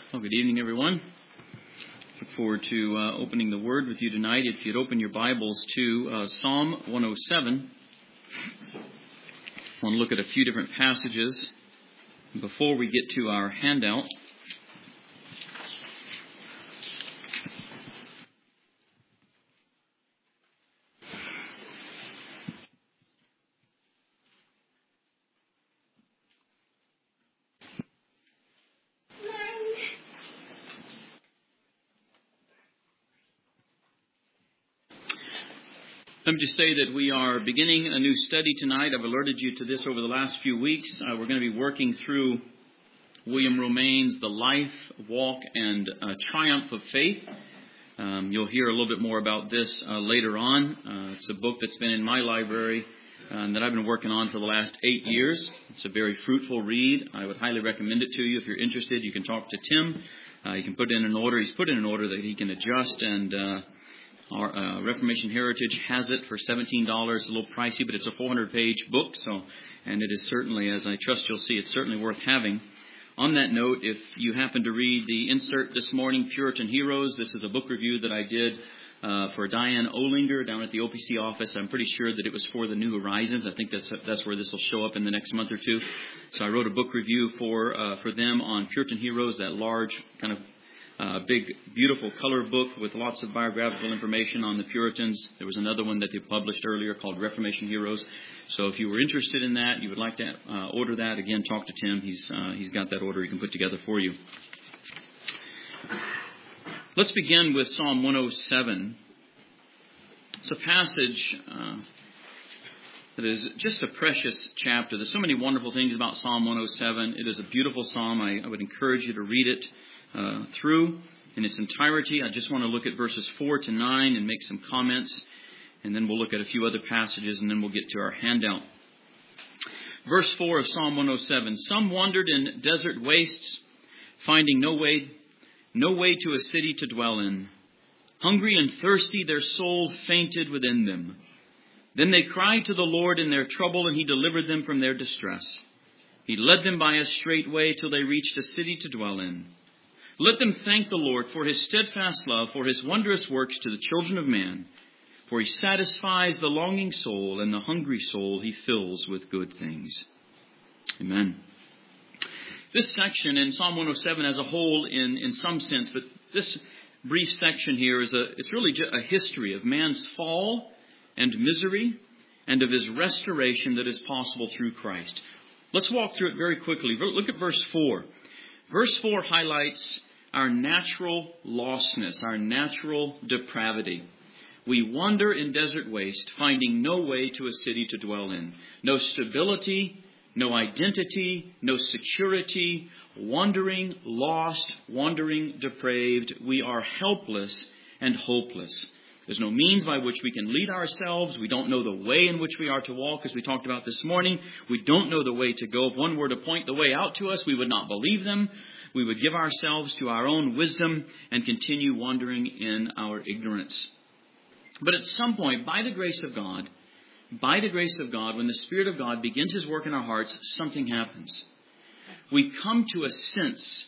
Well, good evening, everyone. Look forward to opening the Word with you tonight. If you'd open your Bibles to Psalm 107, I want to look at a few different passages. Before we get to our handout, let me just say that we are beginning a new study tonight. I've alerted you to this over the last few weeks. We're going to be working through William Romaine's The Life, Walk, and Triumph of Faith. You'll hear a little bit more about this later on. It's a book that's been in my library that I've been working on for the last 8 years. It's a very fruitful read. I would highly recommend it to you. If you're interested, you can talk to Tim. You can put in an order. He's put in an order that he can adjust, and our Reformation Heritage has it for $17. It's a little pricey, but it's a 400-page book, and it is certainly, as I trust you'll see, it's certainly worth having. On that note, if you happen to read the insert this morning, Puritan Heroes, this is a book review that I did for Diane Olinger down at the OPC office. I'm pretty sure that it was for the New Horizons. I think that's where this will show up in the next month or two. So I wrote a book review for them on Puritan Heroes, that large kind of big, beautiful color book with lots of biographical information on the Puritans. There was another one that they published earlier called Reformation Heroes. So if you were interested in that, you would like to order that, again, talk to Tim. He's got that order he can put together for you. Let's begin with Psalm 107. It's a passage that is just a precious chapter. There's so many wonderful things about Psalm 107. It is a beautiful psalm. I would encourage you to read it through in its entirety. I just want to look at verses 4 to 9 and make some comments, and then we'll look at a few other passages, and then we'll get to our handout. Verse 4 of Psalm 107, "Some wandered in desert wastes, finding no way to a city to dwell in. Hungry and thirsty, their soul fainted within them. Then they cried to the Lord in their trouble, and He delivered them from their distress. He led them by a straight way till they reached a city to dwell in. Let them thank the Lord for His steadfast love, for His wondrous works to the children of man. For He satisfies the longing soul, and the hungry soul He fills with good things." Amen. This section in Psalm 107 as a whole, in some sense, but this brief section here it's really just a history of man's fall and misery, and of his restoration that is possible through Christ. Let's walk through it very quickly. Look at verse 4. Verse 4 highlights our natural lostness, our natural depravity. We wander in desert waste, finding no way to a city to dwell in. No stability, no identity, no security, wandering, lost, wandering, depraved. We are helpless and hopeless. There's no means by which we can lead ourselves. We don't know the way in which we are to walk, as we talked about this morning. We don't know the way to go. If one were to point the way out to us, we would not believe them. We would give ourselves to our own wisdom and continue wandering in our ignorance. But at some point, by the grace of God, when the Spirit of God begins His work in our hearts, something happens. We come to a sense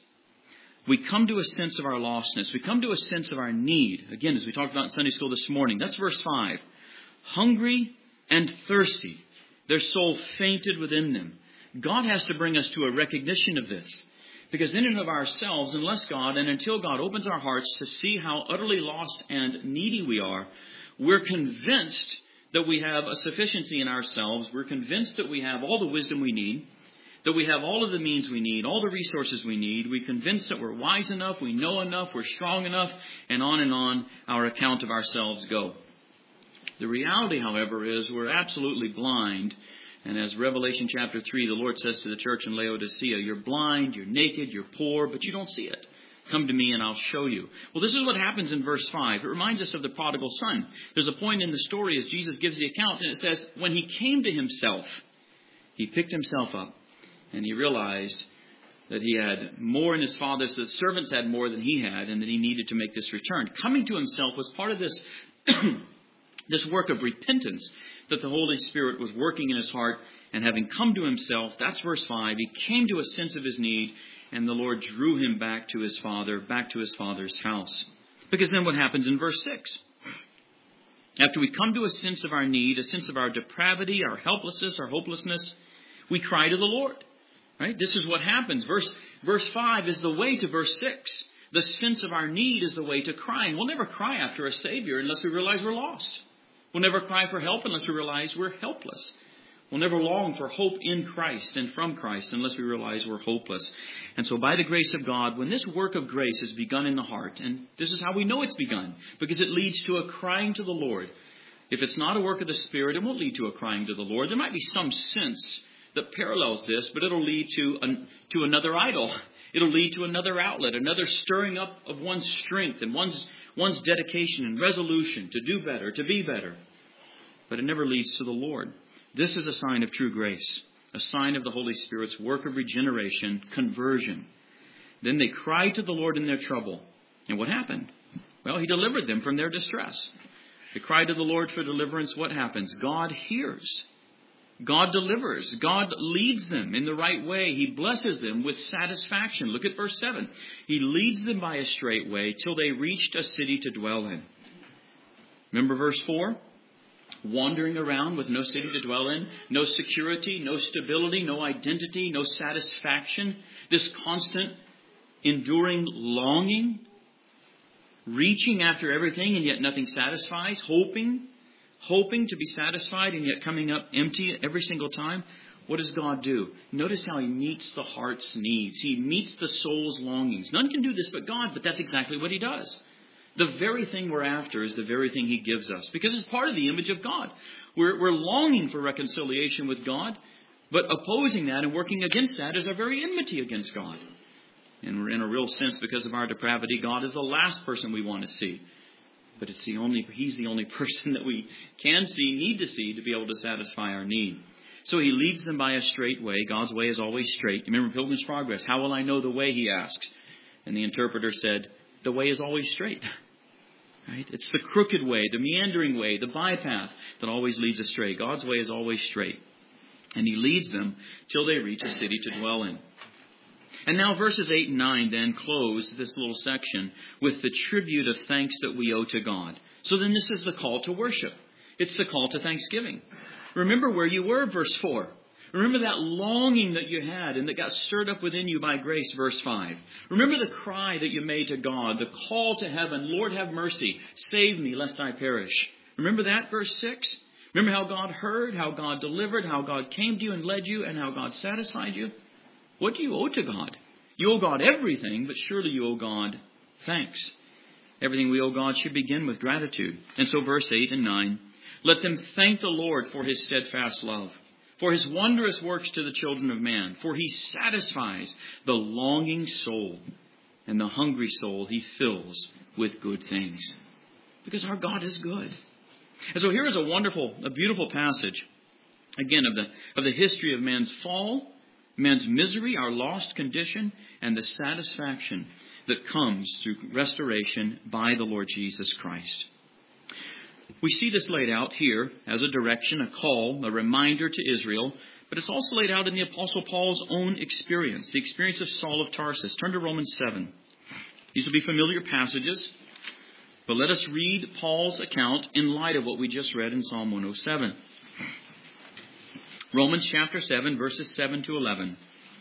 of our lostness. We come to a sense of our need. Again, as we talked about in Sunday school this morning, that's verse 5. Hungry and thirsty, their soul fainted within them. God has to bring us to a recognition of this. Because in and of ourselves, until God opens our hearts to see how utterly lost and needy we are, we're convinced that we have a sufficiency in ourselves. We're convinced that we have all the wisdom we need, that we have all of the means we need, all the resources we need. We're convinced that we're wise enough, we know enough, we're strong enough, and on our account of ourselves go. The reality, however, is we're absolutely blind. And as Revelation chapter 3, the Lord says to the church in Laodicea, you're blind, you're naked, you're poor, but you don't see it. Come to me and I'll show you. Well, this is what happens in verse 5. It reminds us of the prodigal son. There's a point in the story as Jesus gives the account, and it says, when he came to himself, he picked himself up, and he realized that he had more in his father's, the servants had more than he had, and that he needed to make this return. Coming to himself was part of this this work of repentance that the Holy Spirit was working in his heart, and having come to himself, that's verse 5, he came to a sense of his need, And the Lord drew him back to his father's house. Because then what happens in verse 6? After we come to a sense of our need, a sense of our depravity, our helplessness, our hopelessness, we cry to the Lord. Right? This is what happens. Verse 5 is the way to verse 6. The sense of our need is the way to crying. We'll never cry after a Savior unless we realize we're lost. We'll never cry for help unless we realize we're helpless. We'll never long for hope in Christ and from Christ unless we realize we're hopeless. And so by the grace of God, when this work of grace has begun in the heart, and this is how we know it's begun, because it leads to a crying to the Lord. If it's not a work of the Spirit, it won't lead to a crying to the Lord. There might be some sense that parallels this, but it'll lead to another idol. It'll lead to another outlet, another stirring up of one's strength and one's dedication and resolution to do better, to be better. But it never leads to the Lord. This is a sign of true grace, a sign of the Holy Spirit's work of regeneration, conversion. Then they cried to the Lord in their trouble. And what happened? Well, He delivered them from their distress. They cried to the Lord for deliverance. What happens? God hears. God delivers. God leads them in the right way. He blesses them with satisfaction. Look at verse 7. He leads them by a straight way till they reached a city to dwell in. Remember verse 4? Wandering around with no city to dwell in, no security, no stability, no identity, no satisfaction. This constant, enduring longing, reaching after everything and yet nothing satisfies, hoping to be satisfied and yet coming up empty every single time. What does God do? Notice how He meets the heart's needs. He meets the soul's longings. None can do this but God, but that's exactly what He does. The very thing we're after is the very thing He gives us, because it's part of the image of God. We're longing for reconciliation with God, but opposing that and working against that is our very enmity against God. And in a real sense, because of our depravity, God is the last person we want to see. But He's the only person that we can see, need to see, to be able to satisfy our need. So He leads them by a straight way. God's way is always straight. Remember Pilgrim's Progress. How will I know the way, he asks. And the interpreter said, the way is always straight. Right? It's the crooked way, the meandering way, the bypath that always leads astray. God's way is always straight. And He leads them till they reach a city to dwell in. And now verses 8 and 9 then close this little section with the tribute of thanks that we owe to God. So then this is the call to worship. It's the call to thanksgiving. Remember where you were, verse 4. Remember that longing that you had and that got stirred up within you by grace, verse 5. Remember the cry that you made to God, the call to heaven, Lord have mercy, save me lest I perish. Remember that, verse 6? Remember how God heard, how God delivered, how God came to you and led you, and how God satisfied you? What do you owe to God? You owe God everything, but surely you owe God thanks. Everything we owe God should begin with gratitude. And so verse 8 and 9, let them thank the Lord for His steadfast love, for His wondrous works to the children of man. For He satisfies the longing soul, and the hungry soul He fills with good things. Because our God is good. And so here is a beautiful passage, again, of the history of man's fall, man's misery, our lost condition, and the satisfaction that comes through restoration by the Lord Jesus Christ. We see this laid out here as a direction, a call, a reminder to Israel, but it's also laid out in the Apostle Paul's own experience, the experience of Saul of Tarsus. Turn to Romans 7. These will be familiar passages, but let us read Paul's account in light of what we just read in Psalm 107. Romans chapter 7, verses 7 to 11.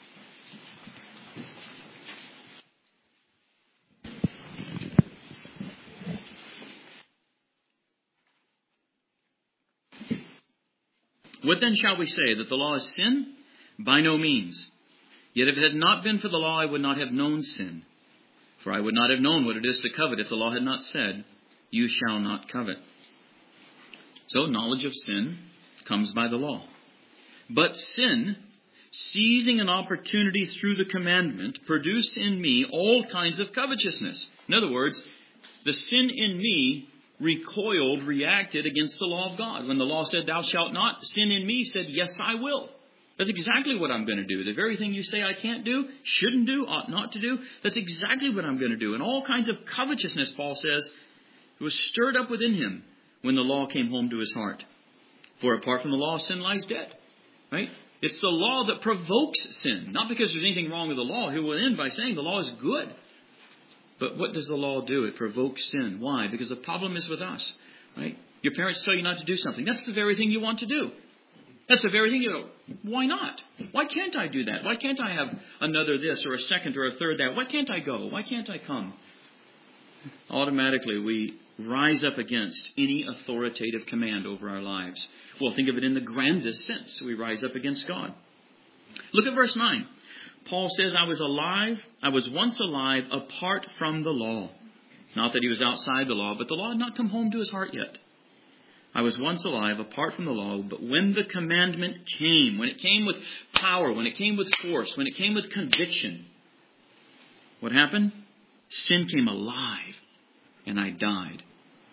What then shall we say? That the law is sin? By no means. Yet if it had not been for the law, I would not have known sin. For I would not have known what it is to covet if the law had not said, you shall not covet. So knowledge of sin comes by the law. But sin, seizing an opportunity through the commandment, produced in me all kinds of covetousness. In other words, the sin in me reacted against the law of God. When the law said, thou shalt not, sin in me said, yes, I will. That's exactly what I'm going to do. The very thing you say I can't do, shouldn't do, ought not to do, that's exactly what I'm going to do. And all kinds of covetousness, Paul says, was stirred up within him when the law came home to his heart. For apart from the law, sin lies dead. Right? It's the law that provokes sin. Not because there's anything wrong with the law. He will end by saying the law is good. But what does the law do? It provokes sin. Why? Because the problem is with us. Right? Your parents tell you not to do something. That's the very thing you want to do. That's the very thing you go, why not? Why can't I do that? Why can't I have another this or a second or a third that? Why can't I go? Why can't I come? Automatically we rise up against any authoritative command over our lives. Well, think of it in the grandest sense. We rise up against God. Look at verse 9. Paul says, I was once alive apart from the law. Not that he was outside the law, but the law had not come home to his heart yet. I was once alive apart from the law, but when the commandment came, when it came with power, when it came with force, when it came with conviction, what happened? Sin came alive and I died.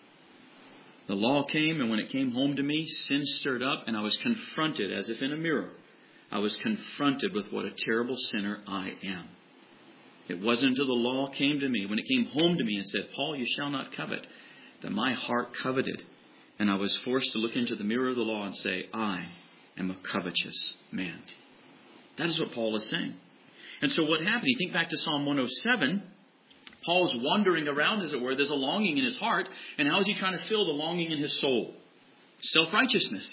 The law came, and when it came home to me, sin stirred up and I was confronted as if in a mirror. I was confronted with what a terrible sinner I am. It wasn't until the law came to me, when it came home to me and said, Paul, you shall not covet, that my heart coveted. And I was forced to look into the mirror of the law and say, I am a covetous man. That is what Paul is saying. And so what happened? You think back to Psalm 107. Paul's wandering around, as it were. There's a longing in his heart. And how is he trying to fill the longing in his soul? Self-righteousness.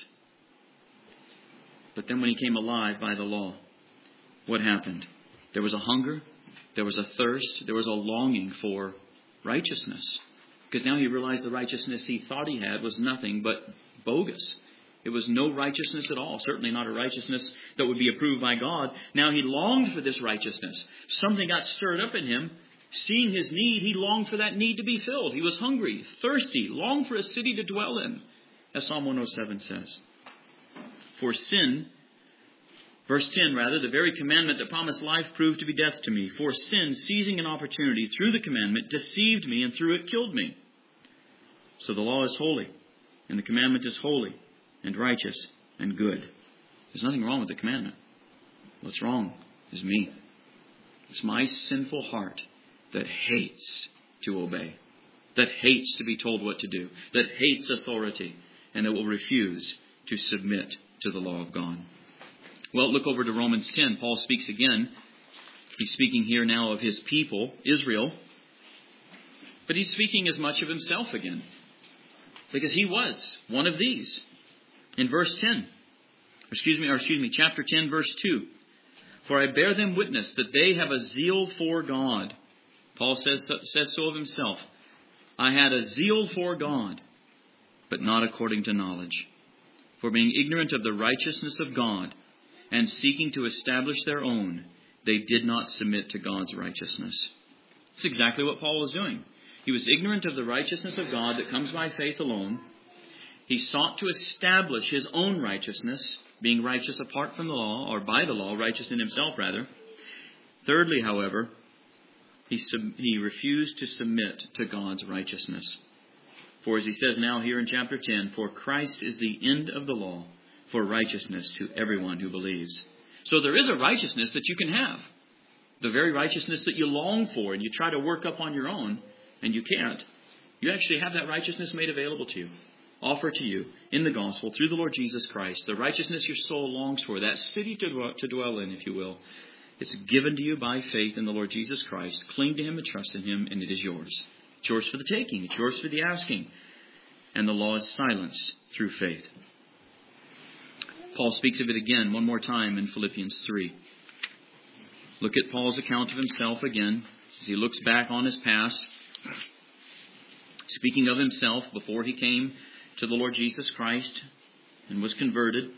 But then when he came alive by the law, what happened? There was a hunger. There was a thirst. There was a longing for righteousness. Because now he realized the righteousness he thought he had was nothing but bogus. It was no righteousness at all. Certainly not a righteousness that would be approved by God. Now he longed for this righteousness. Something got stirred up in him. Seeing his need, he longed for that need to be filled. He was hungry, thirsty, longed for a city to dwell in, as Psalm 107 says. For sin, verse 10 rather, the very commandment that promised life proved to be death to me. For sin, seizing an opportunity through the commandment, deceived me and through it killed me. So the law is holy, and the commandment is holy and righteous and good. There's nothing wrong with the commandment. What's wrong is me. It's my sinful heart that hates to obey, that hates to be told what to do, that hates authority, and that will refuse to submit to the law of God. Well, look over to Romans 10. Paul speaks again. He's speaking here now of his people, Israel. But he's speaking as much of himself again, because he was one of these. In verse 10, chapter 10, verse 2. For I bear them witness that they have a zeal for God. Paul says so of himself. I had a zeal for God, but not according to knowledge. For being ignorant of the righteousness of God, and seeking to establish their own, they did not submit to God's righteousness. That's exactly what Paul was doing. He was ignorant of the righteousness of God that comes by faith alone. He sought to establish his own righteousness, being righteous apart from the law, or by the law, righteous in himself rather. Thirdly, however, he refused to submit to God's righteousness. For as he says now here in chapter 10, for Christ is the end of the law for righteousness to everyone who believes. So there is a righteousness that you can have. The very righteousness that you long for and you try to work up on your own and you can't. You actually have that righteousness made available to you, offered to you in the gospel through the Lord Jesus Christ. The righteousness your soul longs for, that city to dwell in, if you will. It's given to you by faith in the Lord Jesus Christ. Cling to Him and trust in Him, and it is yours. It's yours for the taking. It's yours for the asking. And the law is silenced through faith. Paul speaks of it again one more time in Philippians 3. Look at Paul's account of himself again as he looks back on his past. Speaking of himself before he came to the Lord Jesus Christ and was converted.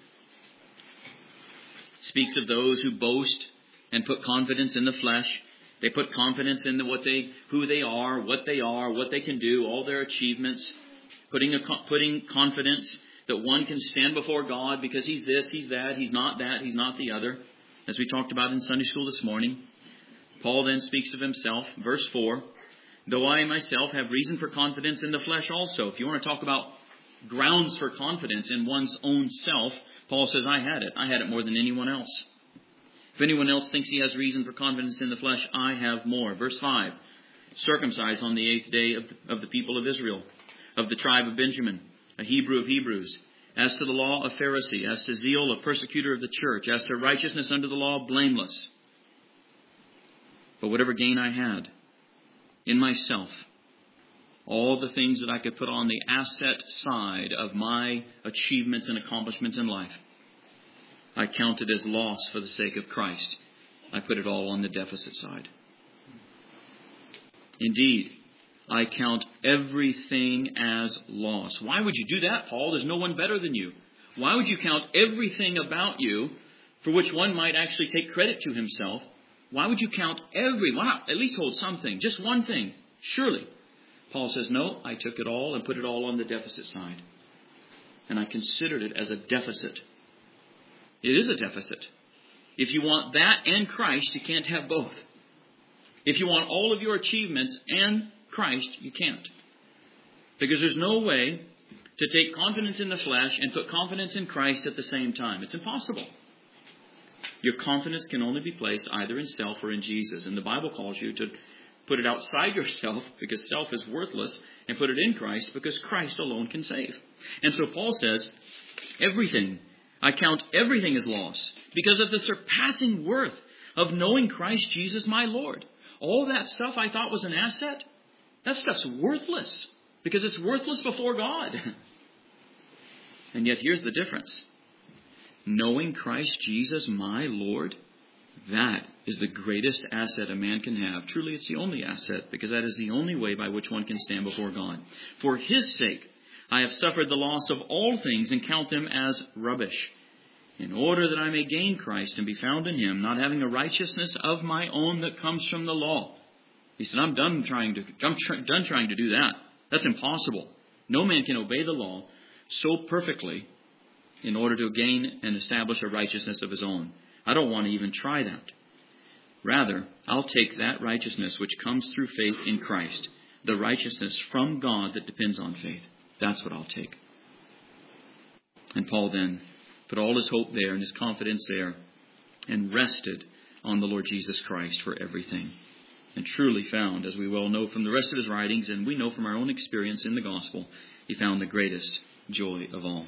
Speaks of those who boast and put confidence in the flesh. They put confidence in who they are, what they can do, all their achievements. Putting confidence that one can stand before God because he's this, he's that, he's not the other. As we talked about in Sunday school this morning. Paul then speaks of himself, verse 4. Though I myself have reason for confidence in the flesh also. If you want to talk about grounds for confidence in one's own self, Paul says, I had it. I had it more than anyone else. If anyone else thinks he has reason for confidence in the flesh, I have more. Verse 5. Circumcised on the 8th day of the people of Israel, of the tribe of Benjamin, a Hebrew of Hebrews, As to the law, a Pharisee. As to zeal, a persecutor of the church. As to righteousness under the law, blameless. But whatever gain I had in myself, all the things that I could put on the asset side of my achievements and accomplishments in life, I counted as loss for the sake of Christ. I put it all on the deficit side. Indeed, I count everything as loss. Why would you do that, Paul? There's no one better than you. Why would you count everything about you for which one might actually take credit to himself? Why would you count why not at least hold something? Just one thing, surely. Paul says, no, I took it all and put it all on the deficit side. And I considered it as a deficit. It is a deficit. If you want that and Christ, you can't have both. If you want all of your achievements and Christ, you can't. Because there's no way to take confidence in the flesh and put confidence in Christ at the same time. It's impossible. Your confidence can only be placed either in self or in Jesus. And the Bible calls you to put it outside yourself because self is worthless, and put it in Christ because Christ alone can save. And so Paul says, I count everything as loss because of the surpassing worth of knowing Christ Jesus my Lord. All that stuff I thought was an asset, that stuff's worthless because it's worthless before God. And yet here's the difference. Knowing Christ Jesus my Lord, that is the greatest asset a man can have. Truly, it's the only asset, because that is the only way by which one can stand before God. For His sake, I have suffered the loss of all things and count them as rubbish, in order that I may gain Christ and be found in Him, not having a righteousness of my own that comes from the law. He said, I'm done trying to do that. That's impossible. No man can obey the law so perfectly in order to gain and establish a righteousness of his own. I don't want to even try that. Rather, I'll take that righteousness which comes through faith in Christ, the righteousness from God that depends on faith. That's what I'll take. And Paul then put all his hope there and his confidence there and rested on the Lord Jesus Christ for everything. And truly found, as we well know from the rest of his writings, and we know from our own experience in the gospel, he found the greatest joy of all.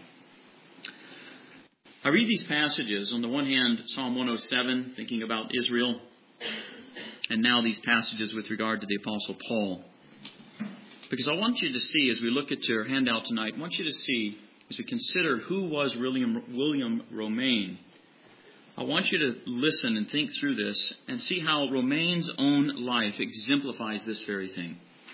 I read these passages, on the one hand, Psalm 107, thinking about Israel, and now these passages with regard to the Apostle Paul. Because I want you to see, as we look at your handout tonight, I want you to see, as we consider who was William Romaine, I want you to listen and think through this and see how Romaine's own life exemplifies this very thing.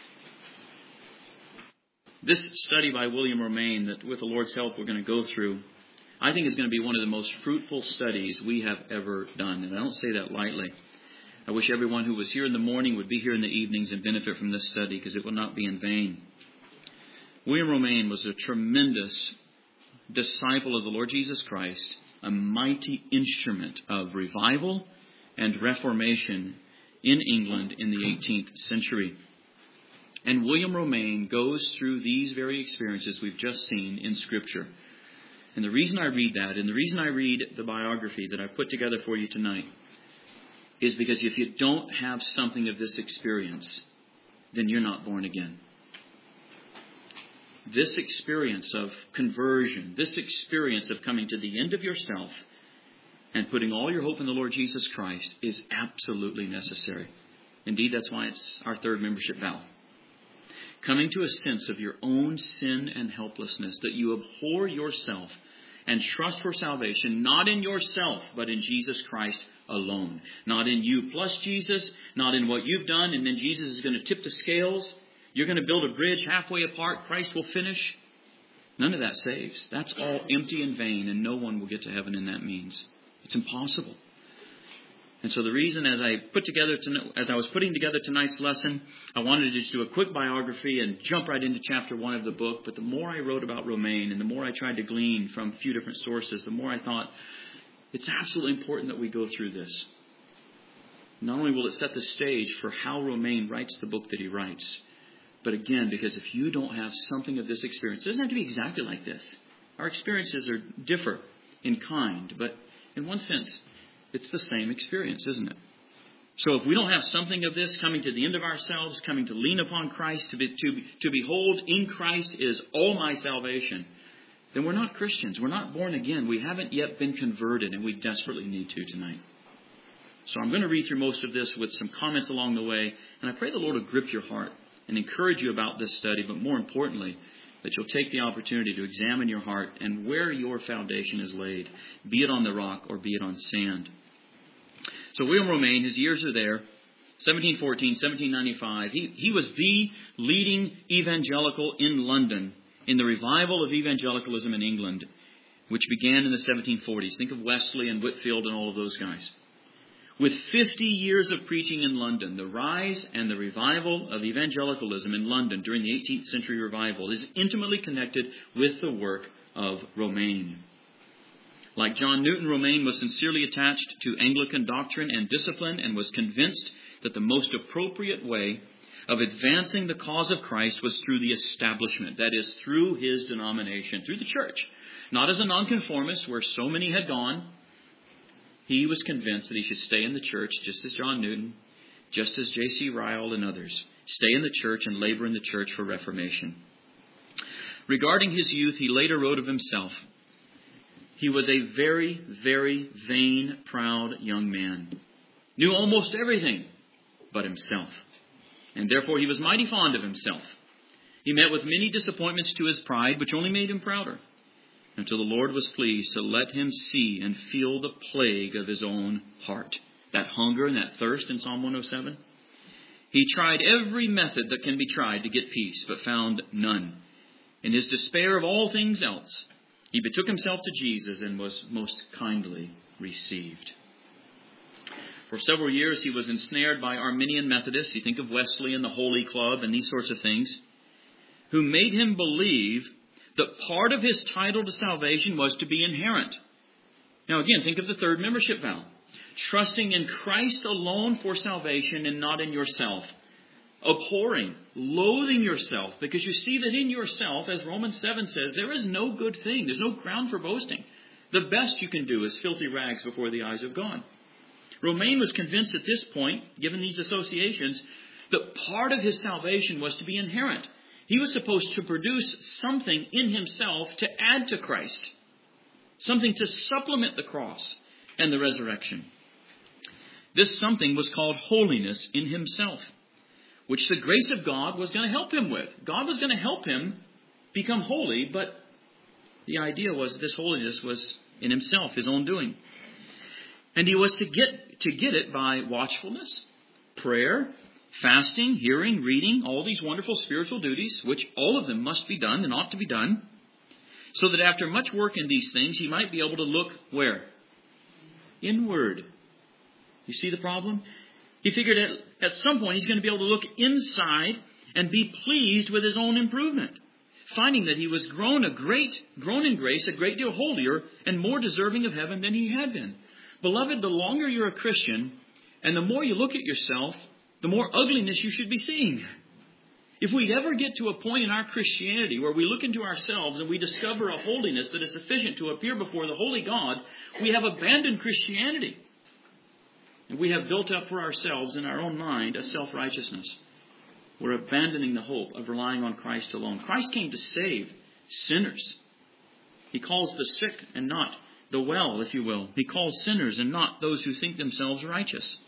This study by William Romaine that, with the Lord's help, we're going to go through, I think is going to be one of the most fruitful studies we have ever done. And I don't say that lightly. I wish everyone who was here in the morning would be here in the evenings and benefit from this study, because it will not be in vain. William Romaine was a tremendous disciple of the Lord Jesus Christ, a mighty instrument of revival and reformation in England in the 18th century. And William Romaine goes through these very experiences we've just seen in Scripture. And the reason I read that, and the reason I read the biography that I've put together for you tonight, is because if you don't have something of this experience, then you're not born again. This experience of conversion, this experience of coming to the end of yourself and putting all your hope in the Lord Jesus Christ is absolutely necessary. Indeed, that's why it's our third membership vow. Coming to a sense of your own sin and helplessness, that you abhor yourself and trust for salvation, not in yourself, but in Jesus Christ alone. Not in you plus Jesus, not in what you've done, and then Jesus is going to tip the scales. You're going to build a bridge halfway apart. Christ will finish. None of that saves. That's all empty and vain, and no one will get to heaven in that means. It's impossible. And so the reason, as I was putting together tonight's lesson, I wanted to just do a quick biography and jump right into chapter 1 of the book. But the more I wrote about Romaine and the more I tried to glean from a few different sources, the more I thought it's absolutely important that we go through this. Not only will it set the stage for how Romaine writes the book that he writes, but again, because if you don't have something of this experience, it doesn't have to be exactly like this. Our experiences differ in kind, but in one sense, it's the same experience, isn't it? So if we don't have something of this, coming to the end of ourselves, coming to lean upon Christ, to behold in Christ is all my salvation, then we're not Christians. We're not born again. We haven't yet been converted, and we desperately need to tonight. So I'm going to read through most of this with some comments along the way, and I pray the Lord will grip your heart and encourage you about this study, but more importantly, that you'll take the opportunity to examine your heart and where your foundation is laid, be it on the rock or be it on sand. So William Romaine, his years are there, 1714, 1795. He was the leading evangelical in London in the revival of evangelicalism in England, which began in the 1740s. Think of Wesley and Whitefield and all of those guys. With 50 years of preaching in London, the rise and the revival of evangelicalism in London during the 18th century revival is intimately connected with the work of Romaine. Like John Newton, Romaine was sincerely attached to Anglican doctrine and discipline and was convinced that the most appropriate way of advancing the cause of Christ was through the establishment, that is, through his denomination, through the church. Not as a nonconformist where so many had gone. He was convinced that he should stay in the church, just as John Newton, just as J.C. Ryle and others. Stay in the church and labor in the church for reformation. Regarding his youth, he later wrote of himself, he was a very, very vain, proud young man. Knew almost everything but himself. And therefore he was mighty fond of himself. He met with many disappointments to his pride, which only made him prouder, until the Lord was pleased to let him see and feel the plague of his own heart. That hunger and that thirst in Psalm 107. He tried every method that can be tried to get peace, but found none. In his despair of all things else, he betook himself to Jesus and was most kindly received. For several years he was ensnared by Arminian Methodists. You think of Wesley and the Holy Club and these sorts of things, who made him believe that part of his title to salvation was to be inherent. Now again, think of the third membership vow. Trusting in Christ alone for salvation and not in yourself. Abhorring, loathing yourself, because you see that in yourself, as Romans 7 says, there is no good thing. There's no ground for boasting. The best you can do is filthy rags before the eyes of God. Romaine was convinced at this point, given these associations, that part of his salvation was to be inherent. He was supposed to produce something in himself to add to Christ. Something to supplement the cross and the resurrection. This something was called holiness in himself, which the grace of God was going to help him with. God was going to help him become holy, but the idea was this holiness was in himself, his own doing. And he was to get it by watchfulness, prayer, fasting, hearing, reading, all these wonderful spiritual duties, which all of them must be done and ought to be done, so that after much work in these things, he might be able to look where? Inward. You see the problem? He figured at some point he's going to be able to look inside and be pleased with his own improvement, finding that he was grown in grace, a great deal holier and more deserving of heaven than he had been. Beloved, the longer you're a Christian and the more you look at yourself, the more ugliness you should be seeing. If we ever get to a point in our Christianity where we look into ourselves and we discover a holiness that is sufficient to appear before the holy God, we have abandoned Christianity. And we have built up for ourselves in our own mind a self-righteousness. We're abandoning the hope of relying on Christ alone. Christ came to save sinners. He calls the sick and not the well, if you will. He calls sinners and not those who think themselves righteous.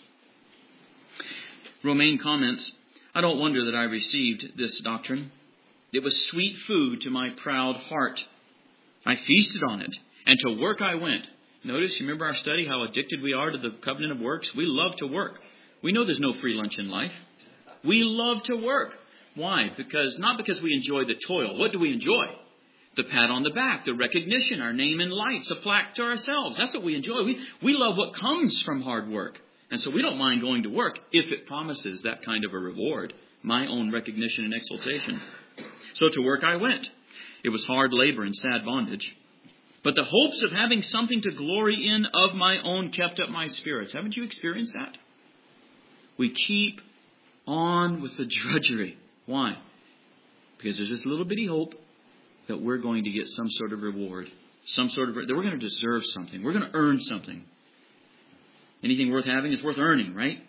Romaine comments, I don't wonder that I received this doctrine. It was sweet food to my proud heart. I feasted on it, and to work I went. Notice, you remember our study, how addicted we are to the covenant of works? We love to work. We know there's no free lunch in life. We love to work. Why? Not because we enjoy the toil. What do we enjoy? The pat on the back, the recognition, our name in lights, a plaque to ourselves. That's what we enjoy. We love what comes from hard work. And so we don't mind going to work if it promises that kind of a reward, my own recognition and exaltation. So to work I went. It was hard labor and sad bondage. But the hopes of having something to glory in of my own kept up my spirits. Haven't you experienced that? We keep on with the drudgery. Why? Because there's this little bitty hope that we're going to get some sort of reward. That we're going to deserve something. We're going to earn something. Anything worth having is worth earning, right?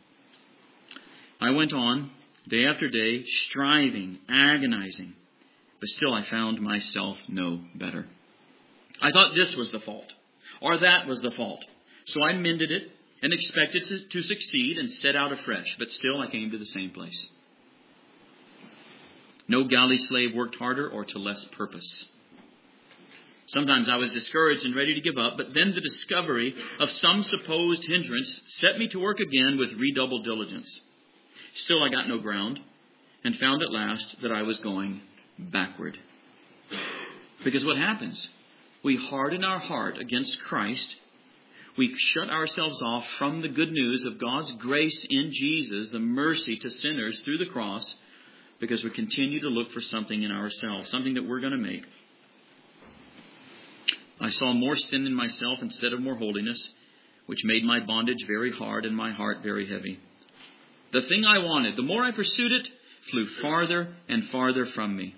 I went on, day after day, striving, agonizing, but still I found myself no better. I thought this was the fault, or that was the fault. So I mended it and expected to succeed and set out afresh, but still I came to the same place. No galley slave worked harder or to less purpose. Sometimes I was discouraged and ready to give up, but then the discovery of some supposed hindrance set me to work again with redoubled diligence. Still I got no ground and found at last that I was going backward. Because what happens? We harden our heart against Christ. We shut ourselves off from the good news of God's grace in Jesus, the mercy to sinners through the cross, because we continue to look for something in ourselves, something that we're going to make. I saw more sin in myself instead of more holiness, which made my bondage very hard and my heart very heavy. The thing I wanted, the more I pursued it, flew farther and farther from me.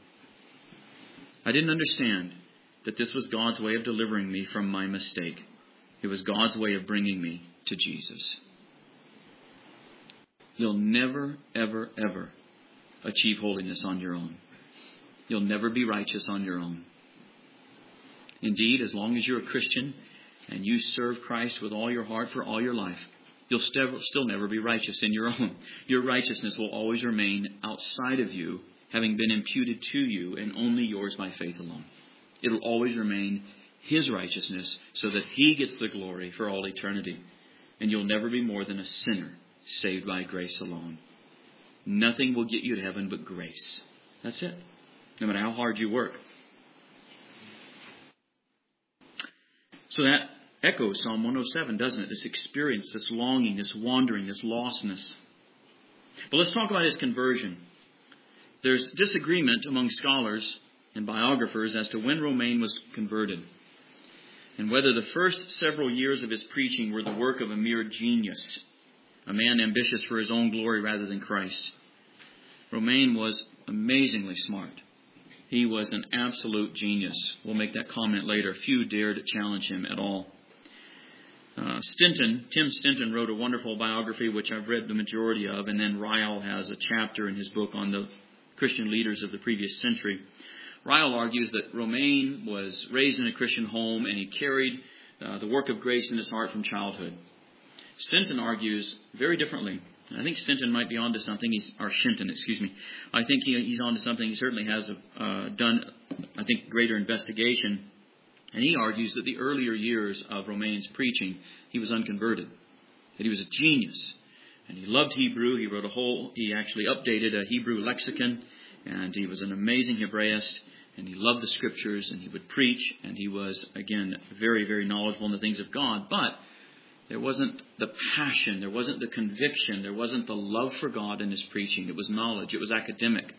I didn't understand that this was God's way of delivering me from my mistake. It was God's way of bringing me to Jesus. You'll never, ever, ever achieve holiness on your own. You'll never be righteous on your own. Indeed, as long as you're a Christian and you serve Christ with all your heart for all your life, you'll still never be righteous in your own. Your righteousness will always remain outside of you, having been imputed to you and only yours by faith alone. It'll always remain His righteousness so that He gets the glory for all eternity. And you'll never be more than a sinner saved by grace alone. Nothing will get you to heaven but grace. That's it. No matter how hard you work. So that echoes Psalm 107, doesn't it? This experience, this longing, this wandering, this lostness. But let's talk about his conversion. There's disagreement among scholars and biographers as to when Romain was converted, and whether the first several years of his preaching were the work of a mere genius, a man ambitious for his own glory rather than Christ. Romain was amazingly smart. He was an absolute genius. We'll make that comment later. Few dared challenge him at all. Tim Stinton wrote a wonderful biography, which I've read the majority of, and then Ryle has a chapter in his book on the Christian leaders of the previous century. Ryle argues that Romain was raised in a Christian home and he carried the work of grace in his heart from childhood. Stinton argues very differently. I think Stinton might be onto something. Shinton. I think he's onto something. He certainly has done, I think, greater investigation. And he argues that the earlier years of Romain's preaching, he was unconverted. That he was a genius. And he loved Hebrew. He actually updated a Hebrew lexicon. And he was an amazing Hebraist. And he loved the Scriptures. And he would preach. And he was, again, very, very knowledgeable in the things of God. But there wasn't the passion, there wasn't the conviction, there wasn't the love for God in his preaching. It was knowledge, it was academic.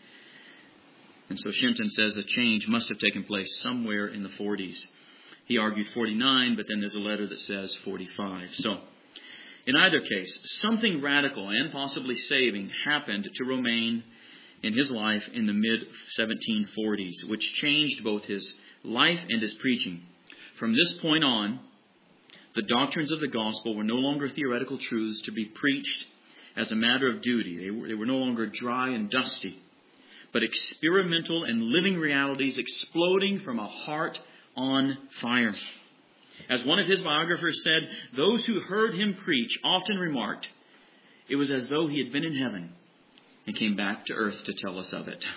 And so Shinton says a change must have taken place somewhere in the 40s. He argued 49, but then there's a letter that says 45. So, in either case, something radical and possibly saving happened to Romain in his life in the mid-1740s, which changed both his life and his preaching. From this point on, the doctrines of the gospel were no longer theoretical truths to be preached as a matter of duty. They were no longer dry and dusty, but experimental and living realities exploding from a heart on fire. As one of his biographers said, those who heard him preach often remarked, it was as though he had been in heaven and came back to earth to tell us of it.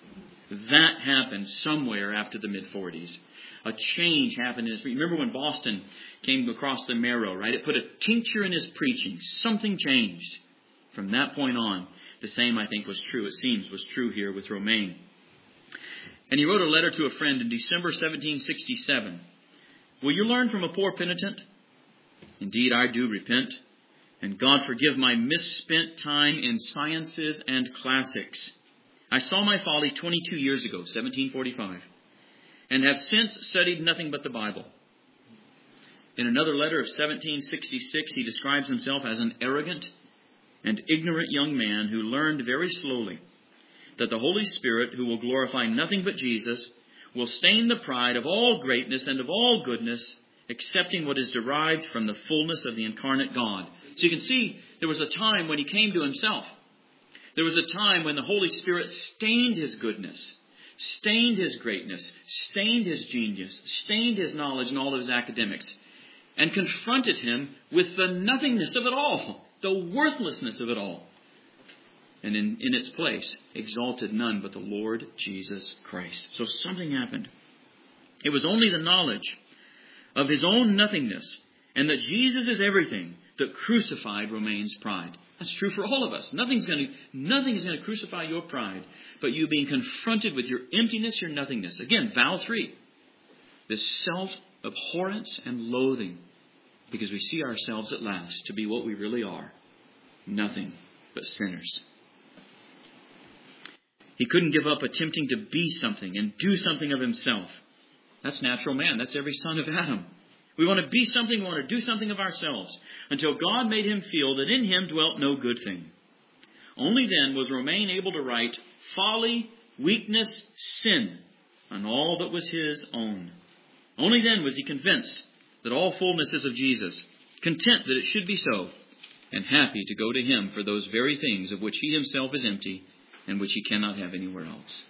That happened somewhere after the mid-40s. A change happened in his preaching. Remember when Boston came across the marrow, right? It put a tincture in his preaching. Something changed. From that point on, the same, I think, was true. It seems was true here with Romain. And he wrote a letter to a friend in December 1767. Will you learn from a poor penitent? Indeed, I do repent. And God forgive my misspent time in sciences and classics. I saw my folly 22 years ago, 1745. And have since studied nothing but the Bible. In another letter of 1766, he describes himself as an arrogant and ignorant young man who learned very slowly that the Holy Spirit, who will glorify nothing but Jesus, will stain the pride of all greatness and of all goodness, accepting what is derived from the fullness of the incarnate God. So you can see there was a time when he came to himself. There was a time when the Holy Spirit stained his goodness, stained his greatness, stained his genius, stained his knowledge and all of his academics, and confronted him with the nothingness of it all, the worthlessness of it all. And in its place, exalted none but the Lord Jesus Christ. So something happened. It was only the knowledge of his own nothingness and that Jesus is everything that crucified Romaine's pride. That's true for all of us. Nothing is going to crucify your pride, but you being confronted with your emptiness, your nothingness. Again, vow 3. This self-abhorrence and loathing, because we see ourselves at last to be what we really are. Nothing but sinners. He couldn't give up attempting to be something and do something of himself. That's natural man. That's every son of Adam. We want to be something, we want to do something of ourselves, until God made him feel that in him dwelt no good thing. Only then was Romaine able to write folly, weakness, sin on all that was his own. Only then was he convinced that all fullness is of Jesus, content that it should be so, and happy to go to him for those very things of which he himself is empty and which he cannot have anywhere else.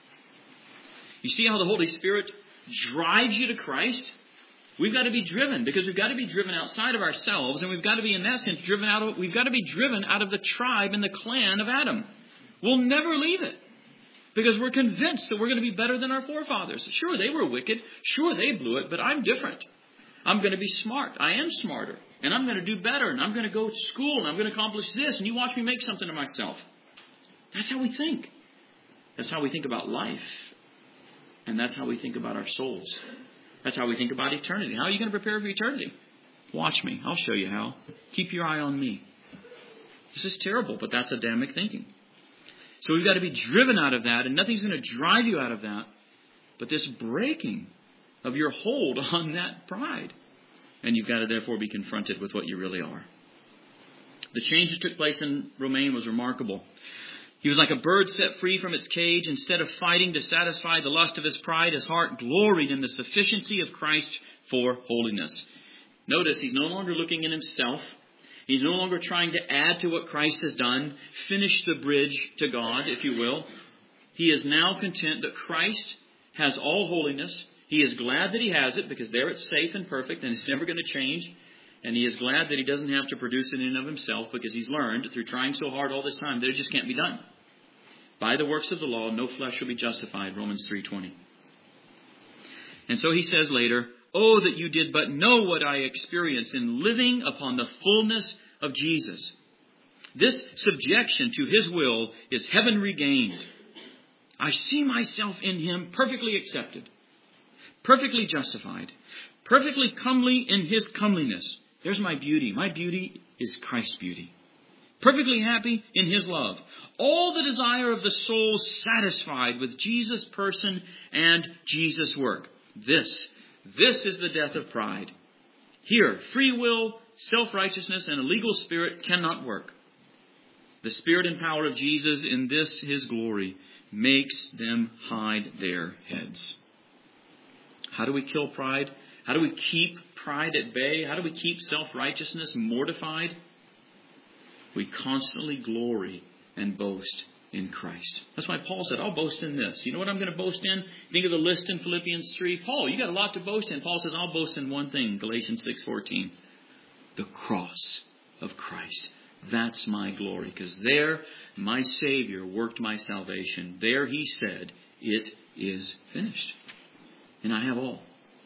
You see how the Holy Spirit drives you to Christ? We've got to be driven, because we've got to be driven outside of ourselves, and we've got to be, in that sense, driven out of the tribe and the clan of Adam. We'll never leave it, because we're convinced that we're going to be better than our forefathers. Sure, they were wicked. Sure, they blew it, but I'm different. I'm going to be smart. I am smarter, and I'm going to do better, and I'm going to go to school, and I'm going to accomplish this, and you watch me make something of myself. That's how we think. That's how we think about life, and that's how we think about our souls. That's how we think about eternity. How are you going to prepare for eternity? Watch me. I'll show you how. Keep your eye on me. This is terrible, but that's Adamic thinking. So we've got to be driven out of that, and nothing's going to drive you out of that but this breaking of your hold on that pride. And you've got to therefore be confronted with what you really are. The change that took place in Romaine was remarkable. He was like a bird set free from its cage. Instead of fighting to satisfy the lust of his pride, his heart gloried in the sufficiency of Christ for holiness. Notice, he's no longer looking in himself. He's no longer trying to add to what Christ has done, finish the bridge to God, if you will. He is now content that Christ has all holiness. He is glad that he has it, because there it's safe and perfect, and it's never going to change. And he is glad that he doesn't have to produce it in and of himself, because he's learned through trying so hard all this time that it just can't be done. By the works of the law, no flesh shall be justified, Romans 3:20. And so he says later, oh, that you did but know what I experienced in living upon the fullness of Jesus. This subjection to his will is heaven regained. I see myself in him perfectly accepted, perfectly justified, perfectly comely in his comeliness. There's my beauty. My beauty is Christ's beauty. Perfectly happy in his love. All the desire of the soul satisfied with Jesus' person and Jesus' work. This is the death of pride. Here, free will, self-righteousness, and a legal spirit cannot work. The spirit and power of Jesus in this, his glory, makes them hide their heads. How do we kill pride? How do we keep pride at bay? How do we keep self-righteousness mortified? We constantly glory and boast in Christ. That's why Paul said, I'll boast in this. You know what I'm going to boast in? Think of the list in Philippians 3. Paul, you got a lot to boast in. Paul says, I'll boast in one thing. Galatians 6:14. The cross of Christ. That's my glory. Because there, my Savior worked my salvation. There he said, it is finished. And I have all.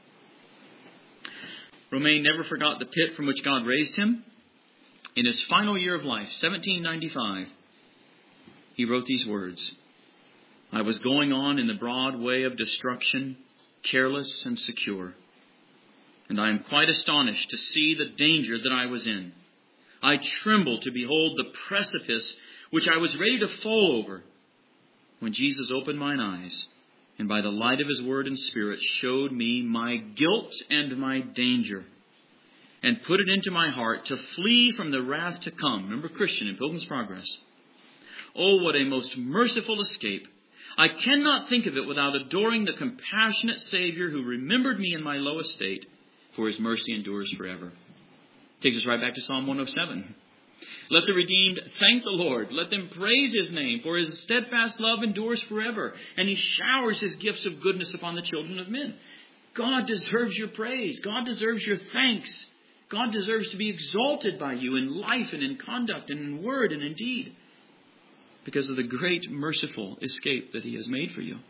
Romaine never forgot the pit from which God raised him. In his final year of life, 1795, he wrote these words. I was going on in the broad way of destruction, careless and secure. And I am quite astonished to see the danger that I was in. I trembled to behold the precipice which I was ready to fall over, when Jesus opened mine eyes, and by the light of his word and spirit showed me my guilt and my danger, and put it into my heart to flee from the wrath to come. Remember Christian in Pilgrim's Progress. Oh, what a most merciful escape. I cannot think of it without adoring the compassionate Savior who remembered me in my low estate, for his mercy endures forever. Takes us right back to Psalm 107. Let the redeemed thank the Lord. Let them praise His name, for His steadfast love endures forever, and He showers His gifts of goodness upon the children of men. God deserves your praise. God deserves your thanks. God deserves to be exalted by you in life and in conduct and in word and in deed, because of the great merciful escape that He has made for you.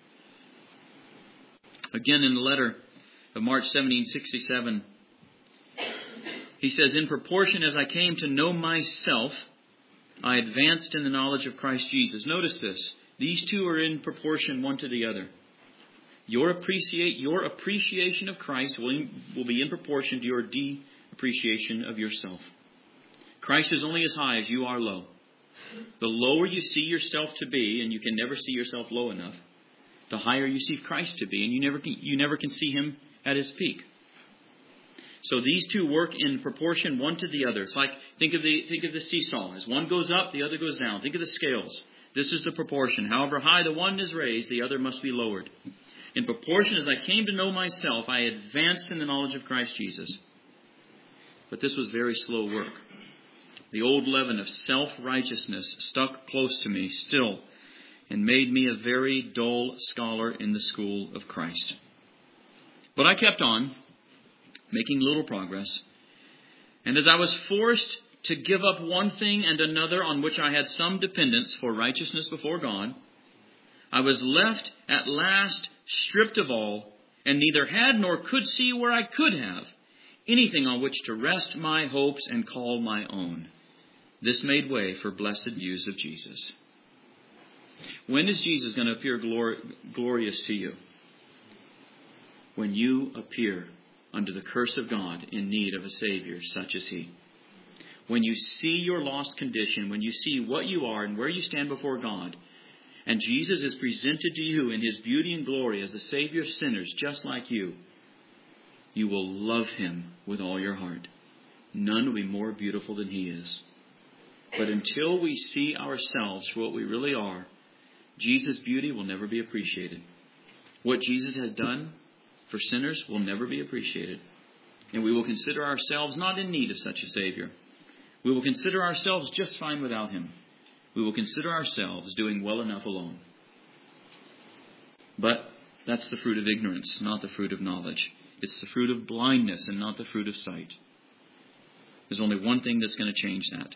Again, in the letter of March 1767, he says, in proportion as I came to know myself, I advanced in the knowledge of Christ Jesus. Notice this. These two are in proportion one to the other. Your appreciation of Christ will be in proportion to your appreciation of yourself. Christ is only as high as you are low. The lower you see yourself to be, and you can never see yourself low enough, the higher you see Christ to be, and you never can see Him at His peak. So these two work in proportion one to the other. It's like, think of the seesaw. As one goes up, the other goes down. Think of the scales. This is the proportion. However high the one is raised, the other must be lowered. In proportion as I came to know myself, I advanced in the knowledge of Christ Jesus. But this was very slow work. The old leaven of self-righteousness stuck close to me still, and made me a very dull scholar in the school of Christ. But I kept on, making little progress. And as I was forced to give up one thing and another on which I had some dependence for righteousness before God, I was left at last stripped of all, and neither had nor could see where I could have anything on which to rest my hopes and call my own. This made way for blessed views of Jesus. When is Jesus going to appear glorious to you? When you appear under the curse of God in need of a Savior such as He. When you see your lost condition, when you see what you are and where you stand before God, and Jesus is presented to you in His beauty and glory as the Savior of sinners just like you, you will love Him with all your heart. None will be more beautiful than He is. But until we see ourselves for what we really are, Jesus' beauty will never be appreciated. What Jesus has done for sinners will never be appreciated. And we will consider ourselves not in need of such a Savior. We will consider ourselves just fine without Him. We will consider ourselves doing well enough alone. But that's the fruit of ignorance, not the fruit of knowledge. It's the fruit of blindness and not the fruit of sight. There's only one thing that's going to change that.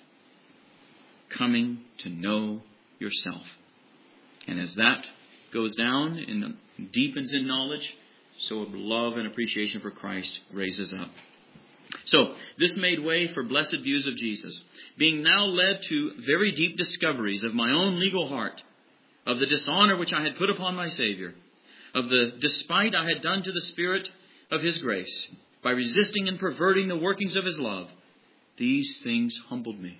Coming to know yourself. And as that goes down and deepens in knowledge, so love and appreciation for Christ raises up. So, this made way for blessed views of Jesus, being now led to very deep discoveries of my own legal heart, of the dishonor which I had put upon my Savior, of the despite I had done to the Spirit of His grace, by resisting and perverting the workings of His love. These things humbled me.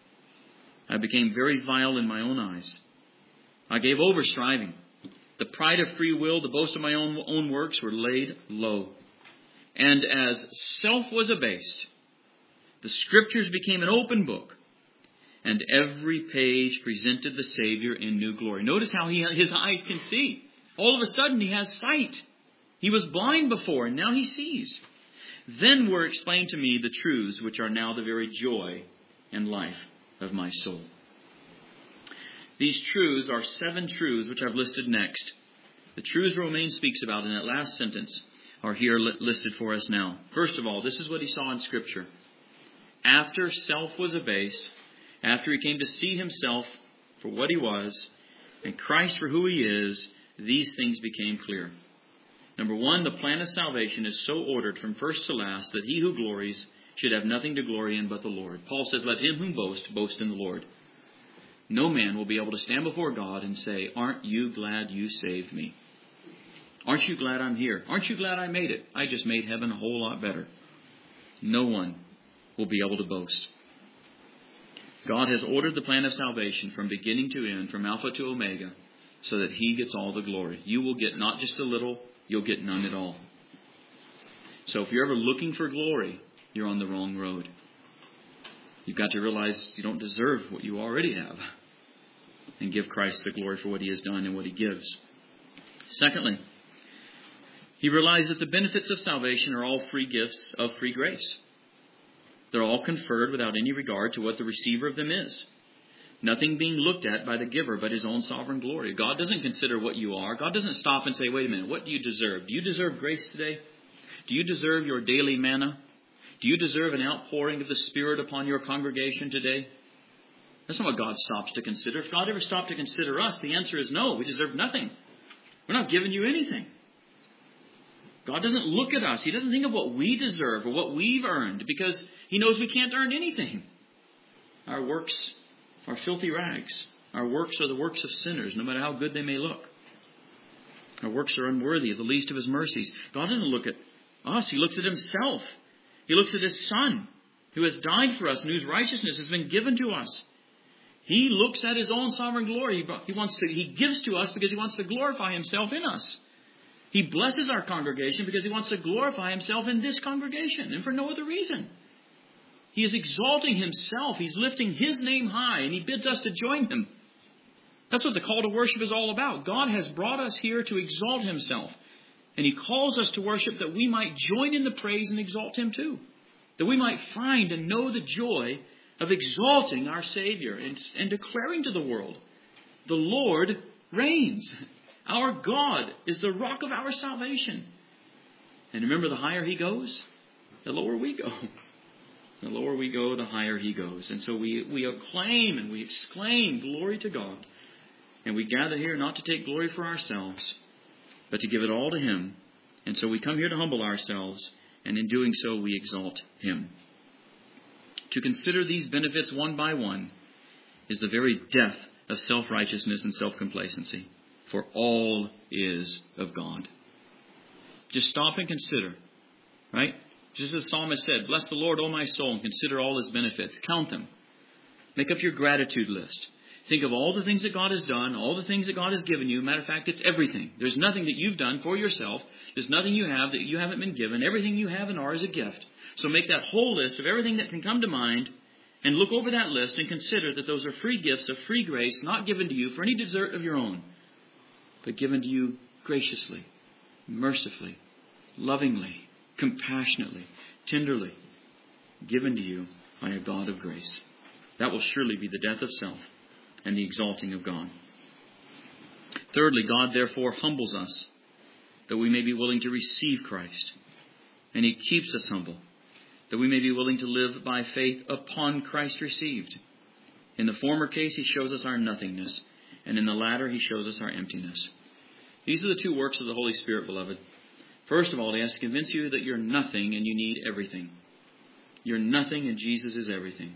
I became very vile in my own eyes. I gave over striving. The pride of free will, the boast of my own works were laid low. And as self was abased, the Scriptures became an open book, and every page presented the Savior in new glory. Notice how his eyes can see. All of a sudden he has sight. He was blind before, and now he sees. Then were explained to me the truths which are now the very joy and life of my soul. These truths are 7 truths which I've listed next. The truths Romain speaks about in that last sentence are here listed for us now. First of all, this is what he saw in Scripture. After self was abased, after he came to see himself for what he was, and Christ for who he is, these things became clear. Number 1, the plan of salvation is so ordered from first to last that he who glories should have nothing to glory in but the Lord. Paul says, let him who boasts, boast in the Lord. No man will be able to stand before God and say, aren't you glad you saved me? Aren't you glad I'm here? Aren't you glad I made it? I just made heaven a whole lot better. No one will be able to boast. God has ordered the plan of salvation from beginning to end, from Alpha to Omega, so that He gets all the glory. You will get not just a little, you'll get none at all. So if you're ever looking for glory, you're on the wrong road. You've got to realize you don't deserve what you already have, and give Christ the glory for what He has done and what He gives. Secondly, he realized that the benefits of salvation are all free gifts of free grace. They're all conferred without any regard to what the receiver of them is. Nothing being looked at by the giver but his own sovereign glory. God doesn't consider what you are. God doesn't stop and say, wait a minute, what do you deserve? Do you deserve grace today? Do you deserve your daily manna? Do you deserve an outpouring of the Spirit upon your congregation today? That's not what God stops to consider. If God ever stopped to consider us, the answer is no. We deserve nothing. We're not giving you anything. God doesn't look at us. He doesn't think of what we deserve or what we've earned, because He knows we can't earn anything. Our works are filthy rags. Our works are the works of sinners, no matter how good they may look. Our works are unworthy of the least of His mercies. God doesn't look at us. He looks at Himself. He looks at His Son, who has died for us and whose righteousness has been given to us. He looks at His own sovereign glory. He gives to us because He wants to glorify Himself in us. He blesses our congregation because He wants to glorify Himself in this congregation, and for no other reason. He is exalting Himself. He's lifting His name high, and He bids us to join Him. That's what the call to worship is all about. God has brought us here to exalt Himself. And He calls us to worship that we might join in the praise and exalt Him too. That we might find and know the joy of exalting our Savior and declaring to the world, the Lord reigns. Our God is the rock of our salvation. And remember, the higher He goes, the lower we go. The lower we go, the higher He goes. And so we acclaim and we exclaim, glory to God. And we gather here not to take glory for ourselves, but to give it all to Him. And so we come here to humble ourselves, and in doing so we exalt Him. To consider these benefits one by one is the very death of self-righteousness and self-complacency. For all is of God. Just stop and consider. Right? Just as the psalmist said, bless the Lord, O my soul, and consider all His benefits. Count them. Make up your gratitude list. Think of all the things that God has done, all the things that God has given you. Matter of fact, it's everything. There's nothing that you've done for yourself. There's nothing you have that you haven't been given. Everything you have and are is a gift. So make that whole list of everything that can come to mind and look over that list and consider that those are free gifts of free grace, not given to you for any desert of your own, but given to you graciously, mercifully, lovingly, compassionately, tenderly, given to you by a God of grace. That will surely be the death of self and the exalting of God. Thirdly, God therefore humbles us that we may be willing to receive Christ. And He keeps us humble that we may be willing to live by faith upon Christ received. In the former case, He shows us our nothingness, and in the latter, He shows us our emptiness. These are the two works of the Holy Spirit, beloved. First of all, He has to convince you that you're nothing and you need everything. You're nothing and Jesus is everything.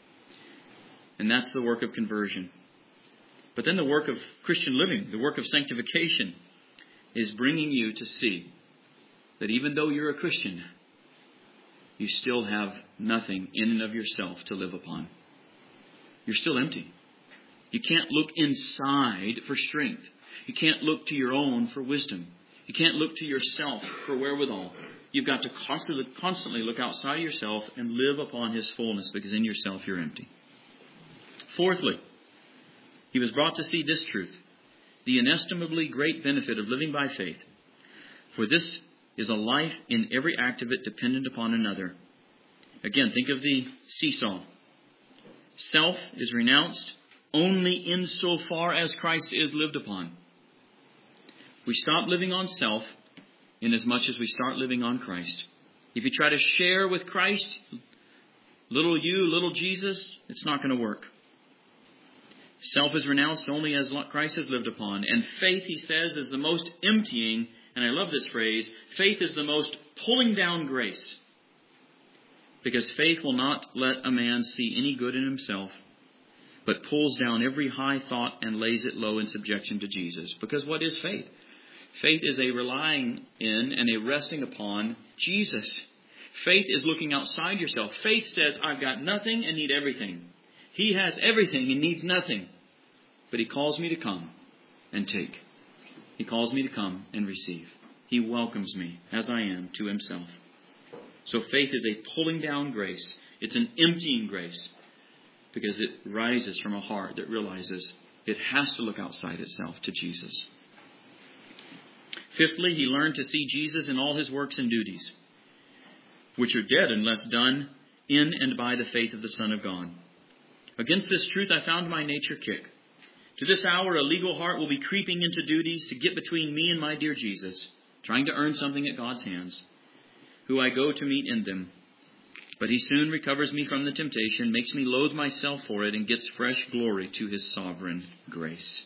And that's the work of conversion. But then the work of Christian living, the work of sanctification, is bringing you to see that even though you're a Christian, you still have nothing in and of yourself to live upon. You're still empty. You can't look inside for strength. You can't look to your own for wisdom. You can't look to yourself for wherewithal. You've got to constantly look outside of yourself and live upon His fullness, because in yourself you're empty. Fourthly, he was brought to see this truth, the inestimably great benefit of living by faith. For this is a life in every act of it dependent upon another. Again, think of the seesaw. Self is renounced only insofar as Christ is lived upon. We stop living on self inasmuch as we start living on Christ. If you try to share with Christ, little you, little Jesus, it's not going to work. Self is renounced only as Christ has lived upon. And faith, he says, is the most emptying, and I love this phrase, faith is the most pulling down grace. Because faith will not let a man see any good in himself, but pulls down every high thought and lays it low in subjection to Jesus. Because what is faith? Faith is a relying in and a resting upon Jesus. Faith is looking outside yourself. Faith says, I've got nothing and need everything. He has everything and needs nothing. But He calls me to come and take. He calls me to come and receive. He welcomes me as I am to Himself. So faith is a pulling down grace. It's an emptying grace, because it rises from a heart that realizes it has to look outside itself to Jesus. Fifthly, he learned to see Jesus in all His works and duties, which are dead unless done in and by the faith of the Son of God. Against this truth I found my nature kick. To this hour, a legal heart will be creeping into duties to get between me and my dear Jesus, trying to earn something at God's hands, who I go to meet in them. But he soon recovers me from the temptation, makes me loathe myself for it, and gets fresh glory to his sovereign grace.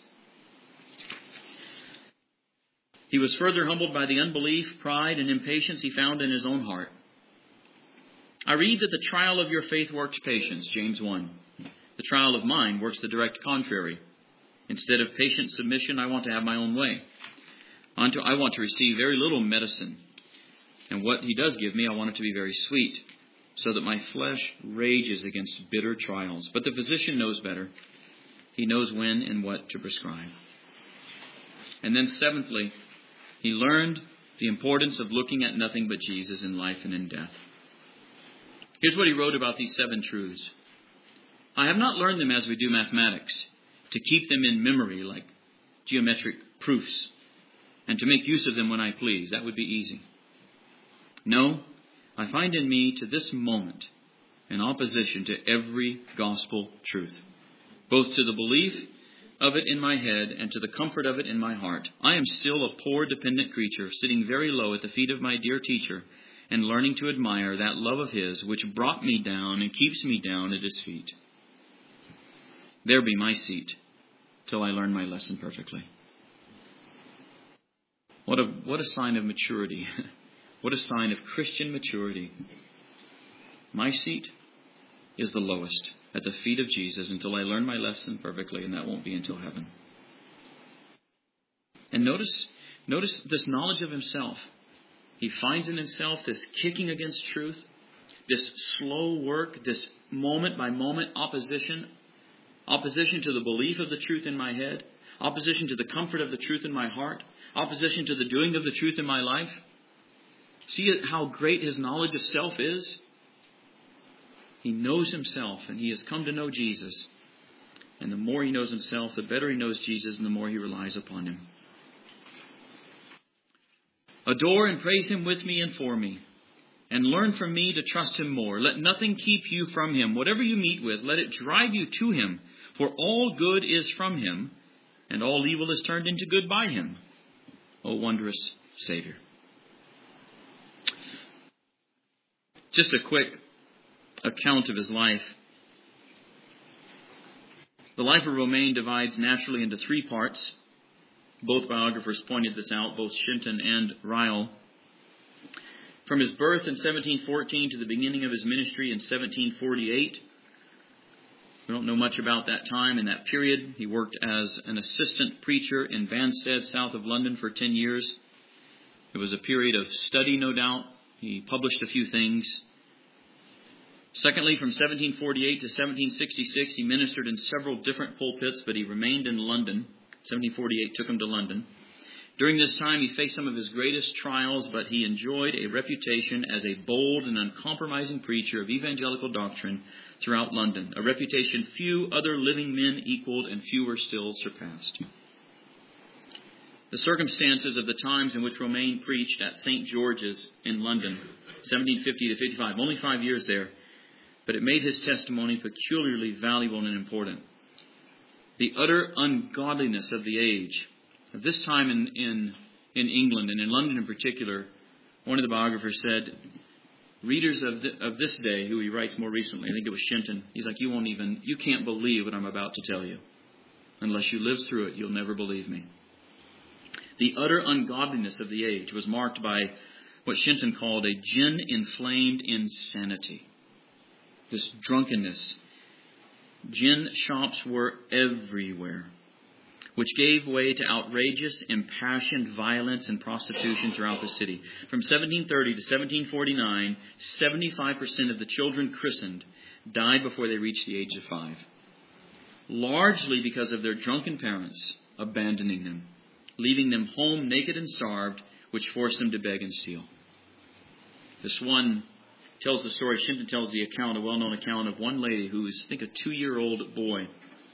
He was further humbled by the unbelief, pride, and impatience he found in his own heart. I read that the trial of your faith works patience, James 1. The trial of mine works the direct contrary. Instead of patient submission, I want to have my own way. I want to receive very little medicine. And what he does give me, I want it to be very sweet, so that my flesh rages against bitter trials. But the physician knows better. He knows when and what to prescribe. And then seventhly, he learned the importance of looking at nothing but Jesus in life and in death. Here's what he wrote about these 7 truths. I have not learned them as we do mathematics, to keep them in memory like geometric proofs, and to make use of them when I please. That would be easy. No, I find in me to this moment an opposition to every gospel truth, both to the belief of it in my head and to the comfort of it in my heart. I am still a poor dependent creature, sitting very low at the feet of my dear teacher and learning to admire that love of his which brought me down and keeps me down at his feet. There be my seat till I learn my lesson perfectly. What a sign of maturity. What a sign of Christian maturity. My seat is the lowest at the feet of Jesus until I learn my lesson perfectly, and that won't be until heaven. And notice this knowledge of himself. He finds in himself this kicking against truth, this slow work, this moment by moment opposition to the belief of the truth in my head, opposition to the comfort of the truth in my heart, opposition to the doing of the truth in my life. See how great his knowledge of self is? He knows himself, and he has come to know Jesus. And the more he knows himself, the better he knows Jesus, and the more he relies upon him. Adore and praise him with me and for me, and learn from me to trust him more. Let nothing keep you from him. Whatever you meet with, let it drive you to him. For all good is from him, and all evil is turned into good by him. O wondrous Savior. Just a quick account of his life. The life of Romain divides naturally into 3 parts. Both biographers pointed this out, both Shenton and Ryle. From his birth in 1714 to the beginning of his ministry in 1748. We don't know much about that time and that period. He worked as an assistant preacher in Banstead, south of London, for 10 years. It was a period of study, no doubt. He published a few things. Secondly, from 1748 to 1766, he ministered in several different pulpits, but he remained in London. 1748 took him to London. During this time, he faced some of his greatest trials, but he enjoyed a reputation as a bold and uncompromising preacher of evangelical doctrine throughout London, a reputation few other living men equaled and fewer still surpassed. The circumstances of the times in which Romain preached at St. George's in London, 1750 to 55, only 5 years there, but it made his testimony peculiarly valuable and important. The utter ungodliness of the age. At this time in England, and in London in particular, one of the biographers said, readers of this day, who he writes more recently, I think it was Shenton, he's like, you can't believe what I'm about to tell you. Unless you live through it, you'll never believe me. The utter ungodliness of the age was marked by what Shenton called a gin-inflamed insanity. This drunkenness. Gin shops were everywhere, which gave way to outrageous, impassioned violence and prostitution throughout the city. From 1730 to 1749, 75% of the children christened died before they reached the age of 5. Largely because of their drunken parents abandoning them, leaving them home naked and starved, which forced them to beg and steal. This one tells the story, Shenton tells the account, a well-known account of one lady who is, I think, a 2-year-old boy,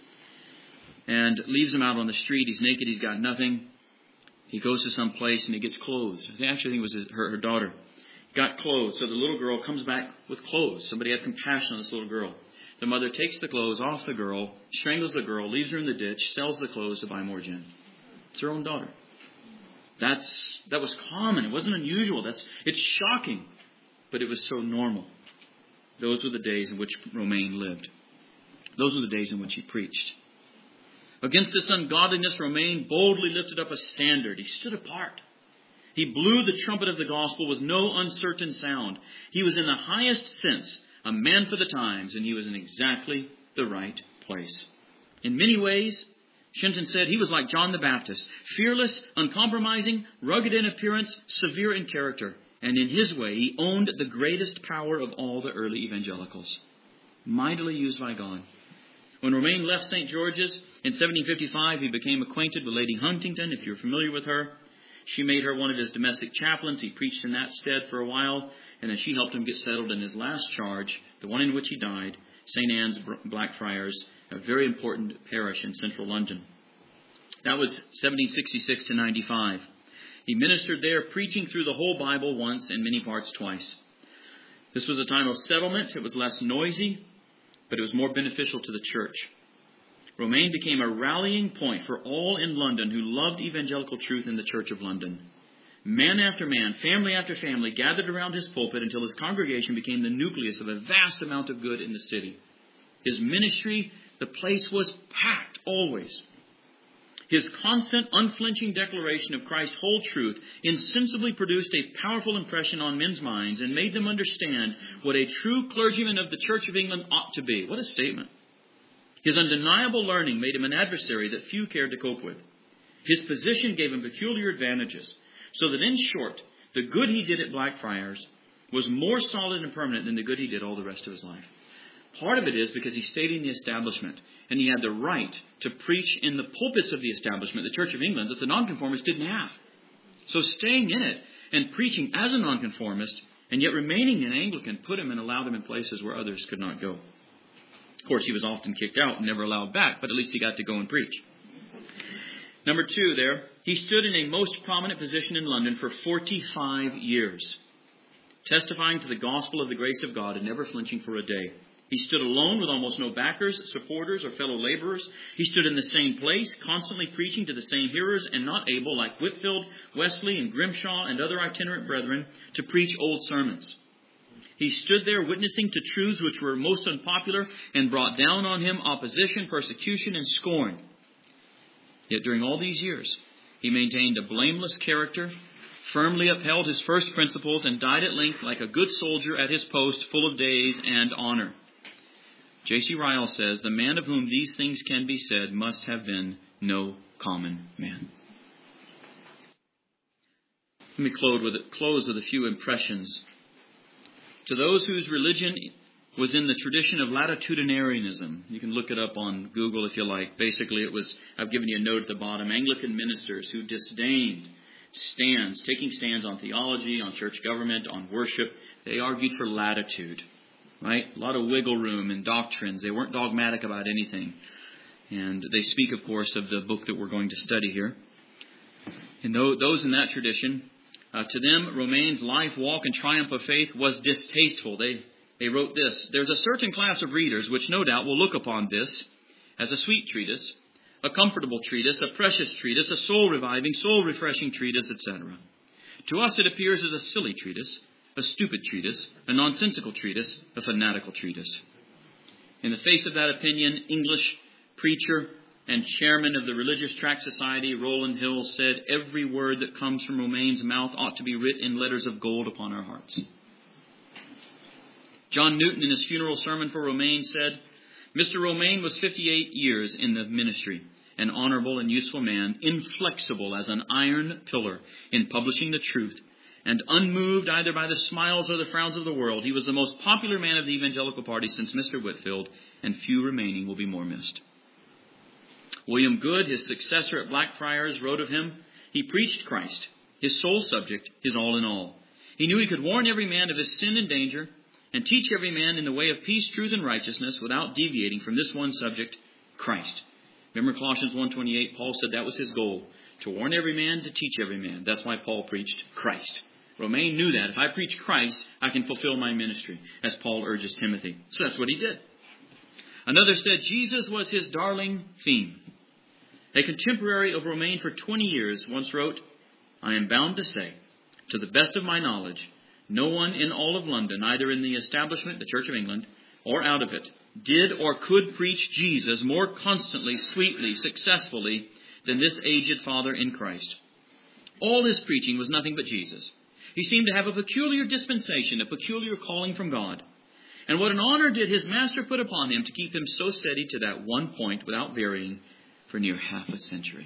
and leaves him out on the street. He's naked, he's got nothing. He goes to some place and he gets clothed. I think it was her daughter. got clothes. So the little girl comes back with clothes. Somebody had compassion on this little girl. The mother takes the clothes off the girl, strangles the girl, leaves her in the ditch, sells the clothes to buy more gin. It's her own daughter. That was common. It wasn't unusual. It's shocking. But it was so normal. Those were the days in which Romain lived. Those were the days in which he preached. Against this ungodliness, Romain boldly lifted up a standard. He stood apart. He blew the trumpet of the gospel with no uncertain sound. He was in the highest sense a man for the times, and he was in exactly the right place. In many ways, Shenton said, he was like John the Baptist, fearless, uncompromising, rugged in appearance, severe in character. And in his way, he owned the greatest power of all the early evangelicals. Mightily used by God. When Romain left St. George's in 1755, he became acquainted with Lady Huntington, if you're familiar with her. She made her one of his domestic chaplains. He preached in that stead for a while, and then she helped him get settled in his last charge, the one in which he died, St. Anne's Blackfriars, a very important parish in central London. That was 1766 to 95. He ministered there, preaching through the whole Bible once and many parts twice. This was a time of settlement. It was less noisy, but it was more beneficial to the church. Romain became a rallying point for all in London who loved evangelical truth in the Church of London. Man after man, family after family gathered around his pulpit until his congregation became the nucleus of a vast amount of good in the city. His ministry, the place was packed always. His constant, unflinching declaration of Christ's whole truth insensibly produced a powerful impression on men's minds and made them understand what a true clergyman of the Church of England ought to be. What a statement. His undeniable learning made him an adversary that few cared to cope with. His position gave him peculiar advantages, so that in short, the good he did at Blackfriars was more solid and permanent than the good he did all the rest of his life. Part of it is because he stayed in the establishment, and he had the right to preach in the pulpits of the establishment, the Church of England, that the nonconformists didn't have. So staying in it and preaching as a nonconformist, and yet remaining an Anglican, put him and allowed him in places where others could not go. Of course, he was often kicked out and never allowed back, but at least he got to go and preach. Number 2 there, he stood in a most prominent position in London for 45 years, testifying to the gospel of the grace of God and never flinching for a day. He stood alone with almost no backers, supporters, or fellow laborers. He stood in the same place, constantly preaching to the same hearers and not able, like Whitefield, Wesley, and Grimshaw and other itinerant brethren, to preach old sermons. He stood there witnessing to truths which were most unpopular and brought down on him opposition, persecution, and scorn. Yet during all these years, he maintained a blameless character, firmly upheld his first principles, and died at length like a good soldier at his post, full of days and honor. J.C. Ryle says, the man of whom these things can be said must have been no common man. Let me close with a few impressions. To those whose religion was in the tradition of latitudinarianism, you can look it up on Google if you like. Basically, I've given you a note at the bottom, Anglican ministers who disdained taking stands on theology, on church government, on worship. They argued for latitude, right? A lot of wiggle room in doctrines. They weren't dogmatic about anything. And they speak, of course, of the book that we're going to study here. And those in that tradition, to them, Romain's life, walk, and triumph of faith was distasteful. They wrote this: there's a certain class of readers which no doubt will look upon this as a sweet treatise, a comfortable treatise, a precious treatise, a soul-reviving, soul-refreshing treatise, etc. To us it appears as a silly treatise, a stupid treatise, a nonsensical treatise, a fanatical treatise. In the face of that opinion, English preacher and chairman of the Religious Tract Society, Rowland Hill, said, every word that comes from Romain's mouth ought to be writ in letters of gold upon our hearts. John Newton, in his funeral sermon for Romain, said, Mr. Romain was 58 years in the ministry, an honorable and useful man, inflexible as an iron pillar in publishing the truth, and unmoved either by the smiles or the frowns of the world. He was the most popular man of the evangelical party since Mr. Whitefield, and few remaining will be more missed. William Good, his successor at Blackfriars, wrote of him, he preached Christ, his sole subject, his all in all. He knew he could warn every man of his sin and danger, and teach every man in the way of peace, truth, and righteousness without deviating from this one subject, Christ. Remember Colossians 1:28, Paul said that was his goal, to warn every man, to teach every man. That's why Paul preached Christ. Romaine knew that. If I preach Christ, I can fulfill my ministry, as Paul urges Timothy. So that's what he did. Another said Jesus was his darling theme. A contemporary of Romaine for 20 years once wrote, I am bound to say, to the best of my knowledge, no one in all of London, either in the establishment, the Church of England, or out of it, did or could preach Jesus more constantly, sweetly, successfully than this aged father in Christ. All his preaching was nothing but Jesus. He seemed to have a peculiar dispensation, a peculiar calling from God. And what an honor did his master put upon him to keep him so steady to that one point without varying for near half a century.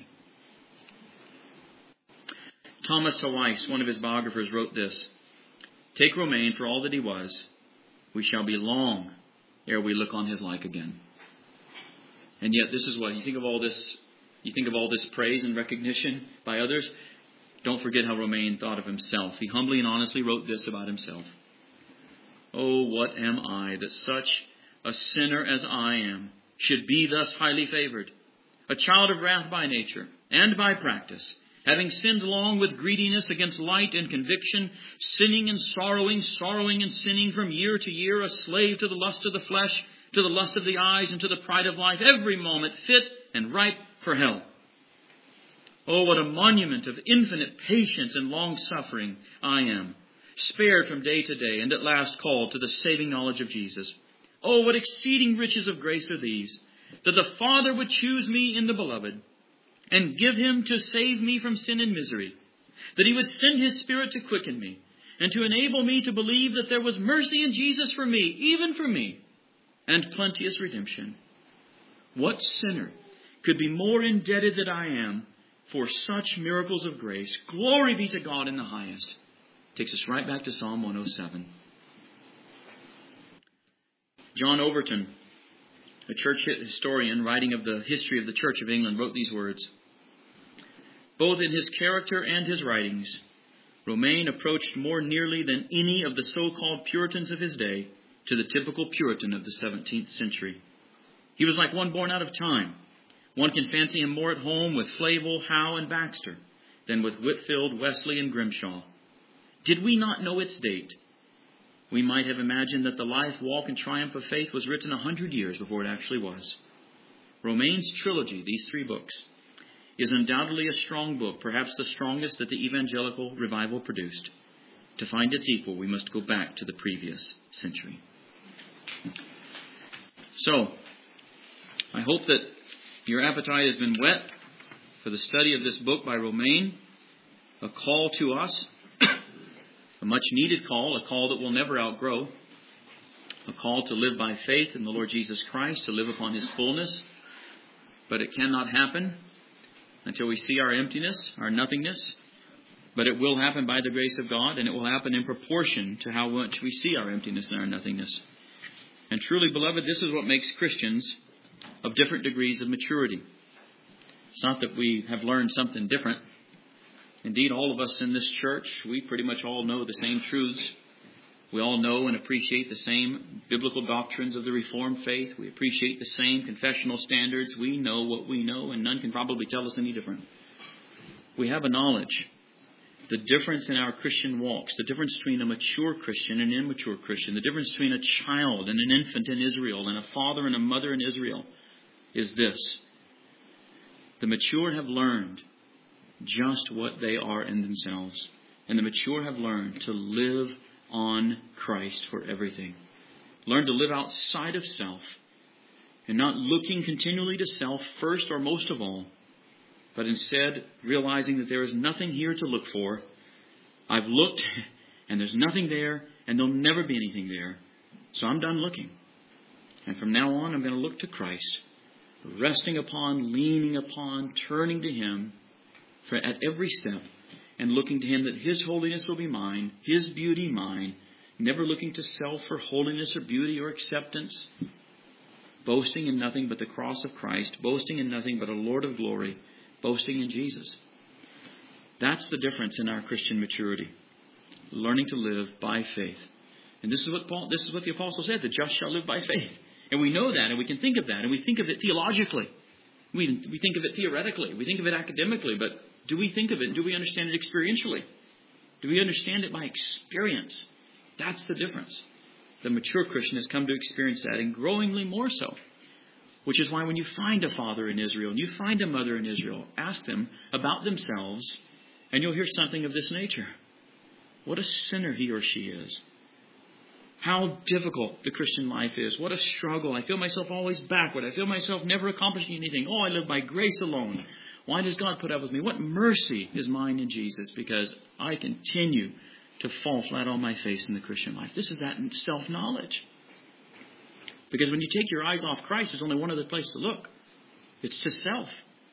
Thomas Hawise, one of his biographers, wrote this, Take Romaine for all that he was. We shall be long ere we look on his like again. And yet this is what, you think of all this praise and recognition by others. Don't forget how Romaine thought of himself. He humbly and honestly wrote this about himself. Oh, what am I, that such a sinner as I am should be thus highly favored, a child of wrath by nature and by practice, having sinned long with greediness against light and conviction, sinning and sorrowing and sinning from year to year, a slave to the lust of the flesh, to the lust of the eyes, and to the pride of life, every moment fit and ripe for hell. Oh, what a monument of infinite patience and long-suffering I am, spared from day to day, and at last called to the saving knowledge of Jesus. Oh, what exceeding riches of grace are these, that the Father would choose me in the Beloved, and give him to save me from sin and misery, that he would send his Spirit to quicken me, and to enable me to believe that there was mercy in Jesus for me, even for me, and plenteous redemption. What sinner could be more indebted than I am for such miracles of grace? Glory be to God in the highest. Takes us right back to Psalm 107. John Overton, a church historian writing of the history of the Church of England, wrote these words. Both in his character and his writings, Romaine approached more nearly than any of the so-called Puritans of his day to the typical Puritan of the 17th century. He was like one born out of time. One can fancy him more at home with Flavel, Howe, and Baxter than with Whitefield, Wesley, and Grimshaw. Did we not know its date, we might have imagined that the life, walk, and triumph of faith was written 100 years before it actually was. Romaine's trilogy, these 3 books, is undoubtedly a strong book, perhaps the strongest that the evangelical revival produced. To find its equal, we must go back to the previous century. So, I hope that your appetite has been whet for the study of this book by Romaine, a call to us, a much-needed call, a call that we'll never outgrow, a call to live by faith in the Lord Jesus Christ, to live upon His fullness. But it cannot happen until we see our emptiness, our nothingness. But it will happen by the grace of God, and it will happen in proportion to how much we see our emptiness and our nothingness. And truly, beloved, this is what makes Christians of different degrees of maturity. It's not that we have learned something different. Indeed, all of us in this church, we pretty much all know the same truths. We all know and appreciate the same biblical doctrines of the Reformed faith. We appreciate the same confessional standards. We know what we know, and none can probably tell us any different. We have a knowledge. The difference in our Christian walks, the difference between a mature Christian and an immature Christian, the difference between a child and an infant in Israel and a father and a mother in Israel is this. The mature have learned just what they are in themselves. And the mature have learned to live on Christ for everything. Learn to live outside of self and not looking continually to self first or most of all, but instead realizing that there is nothing here to look for. I've looked and there's nothing there and there'll never be anything there. So I'm done looking. And from now on, I'm going to look to Christ, resting upon, leaning upon, turning to Him at every step, and looking to Him that His holiness will be mine, His beauty mine, never looking to self for holiness or beauty or acceptance, boasting in nothing but the cross of Christ, boasting in nothing but a Lord of glory, boasting in Jesus. That's the difference in our Christian maturity. Learning to live by faith. And this is what the apostle said, the just shall live by faith. And we know that, and we can think of that, and we think of it theologically. We think of it theoretically. We think of it academically, but do we think of it? Do we understand it experientially? Do we understand it by experience? That's the difference. The mature Christian has come to experience that, and growingly more so. Which is why when you find a father in Israel and you find a mother in Israel, ask them about themselves, and you'll hear something of this nature. What a sinner he or she is. How difficult the Christian life is. What a struggle. I feel myself always backward. I feel myself never accomplishing anything. Oh, I live by grace alone. Why does God put up with me? What mercy is mine in Jesus? Because I continue to fall flat on my face in the Christian life. This is that self-knowledge. Because when you take your eyes off Christ, there's only one other place to look. It's to self.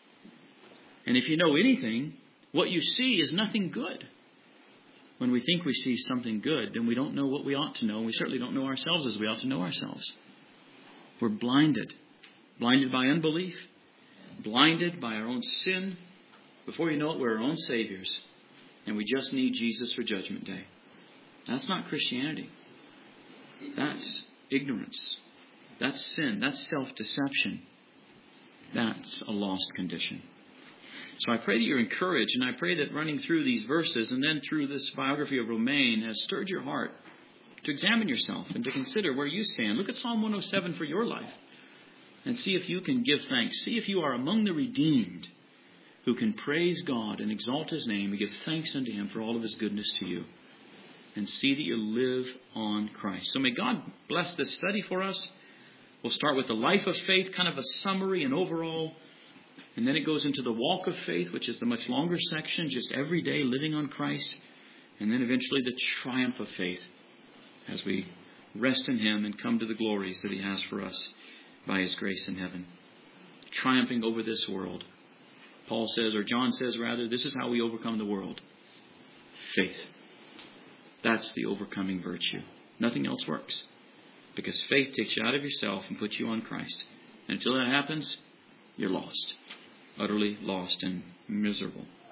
And if you know anything, what you see is nothing good. When we think we see something good, then we don't know what we ought to know. We certainly don't know ourselves as we ought to know ourselves. We're blinded. Blinded by unbelief. Blinded by our own sin. Before you know it, we're our own saviors. And we just need Jesus for Judgment Day. That's not Christianity. That's ignorance. That's sin. That's self-deception. That's a lost condition. So I pray that you're encouraged, and I pray that running through these verses and then through this biography of Romain has stirred your heart to examine yourself and to consider where you stand. Look at Psalm 107 for your life and see if you can give thanks. See if you are among the redeemed who can praise God and exalt His name and give thanks unto Him for all of His goodness to you. And see that you live on Christ. So may God bless this study for us. We'll start with the life of faith, kind of a summary and overall. And then it goes into the walk of faith, which is the much longer section, just every day living on Christ. And then eventually the triumph of faith as we rest in Him and come to the glories that He has for us by His grace in heaven. Triumphing over this world. Paul says, or John says rather, this is how we overcome the world. Faith. That's the overcoming virtue. Nothing else works. Because faith takes you out of yourself and puts you on Christ. And until that happens, you're lost. Utterly lost and miserable.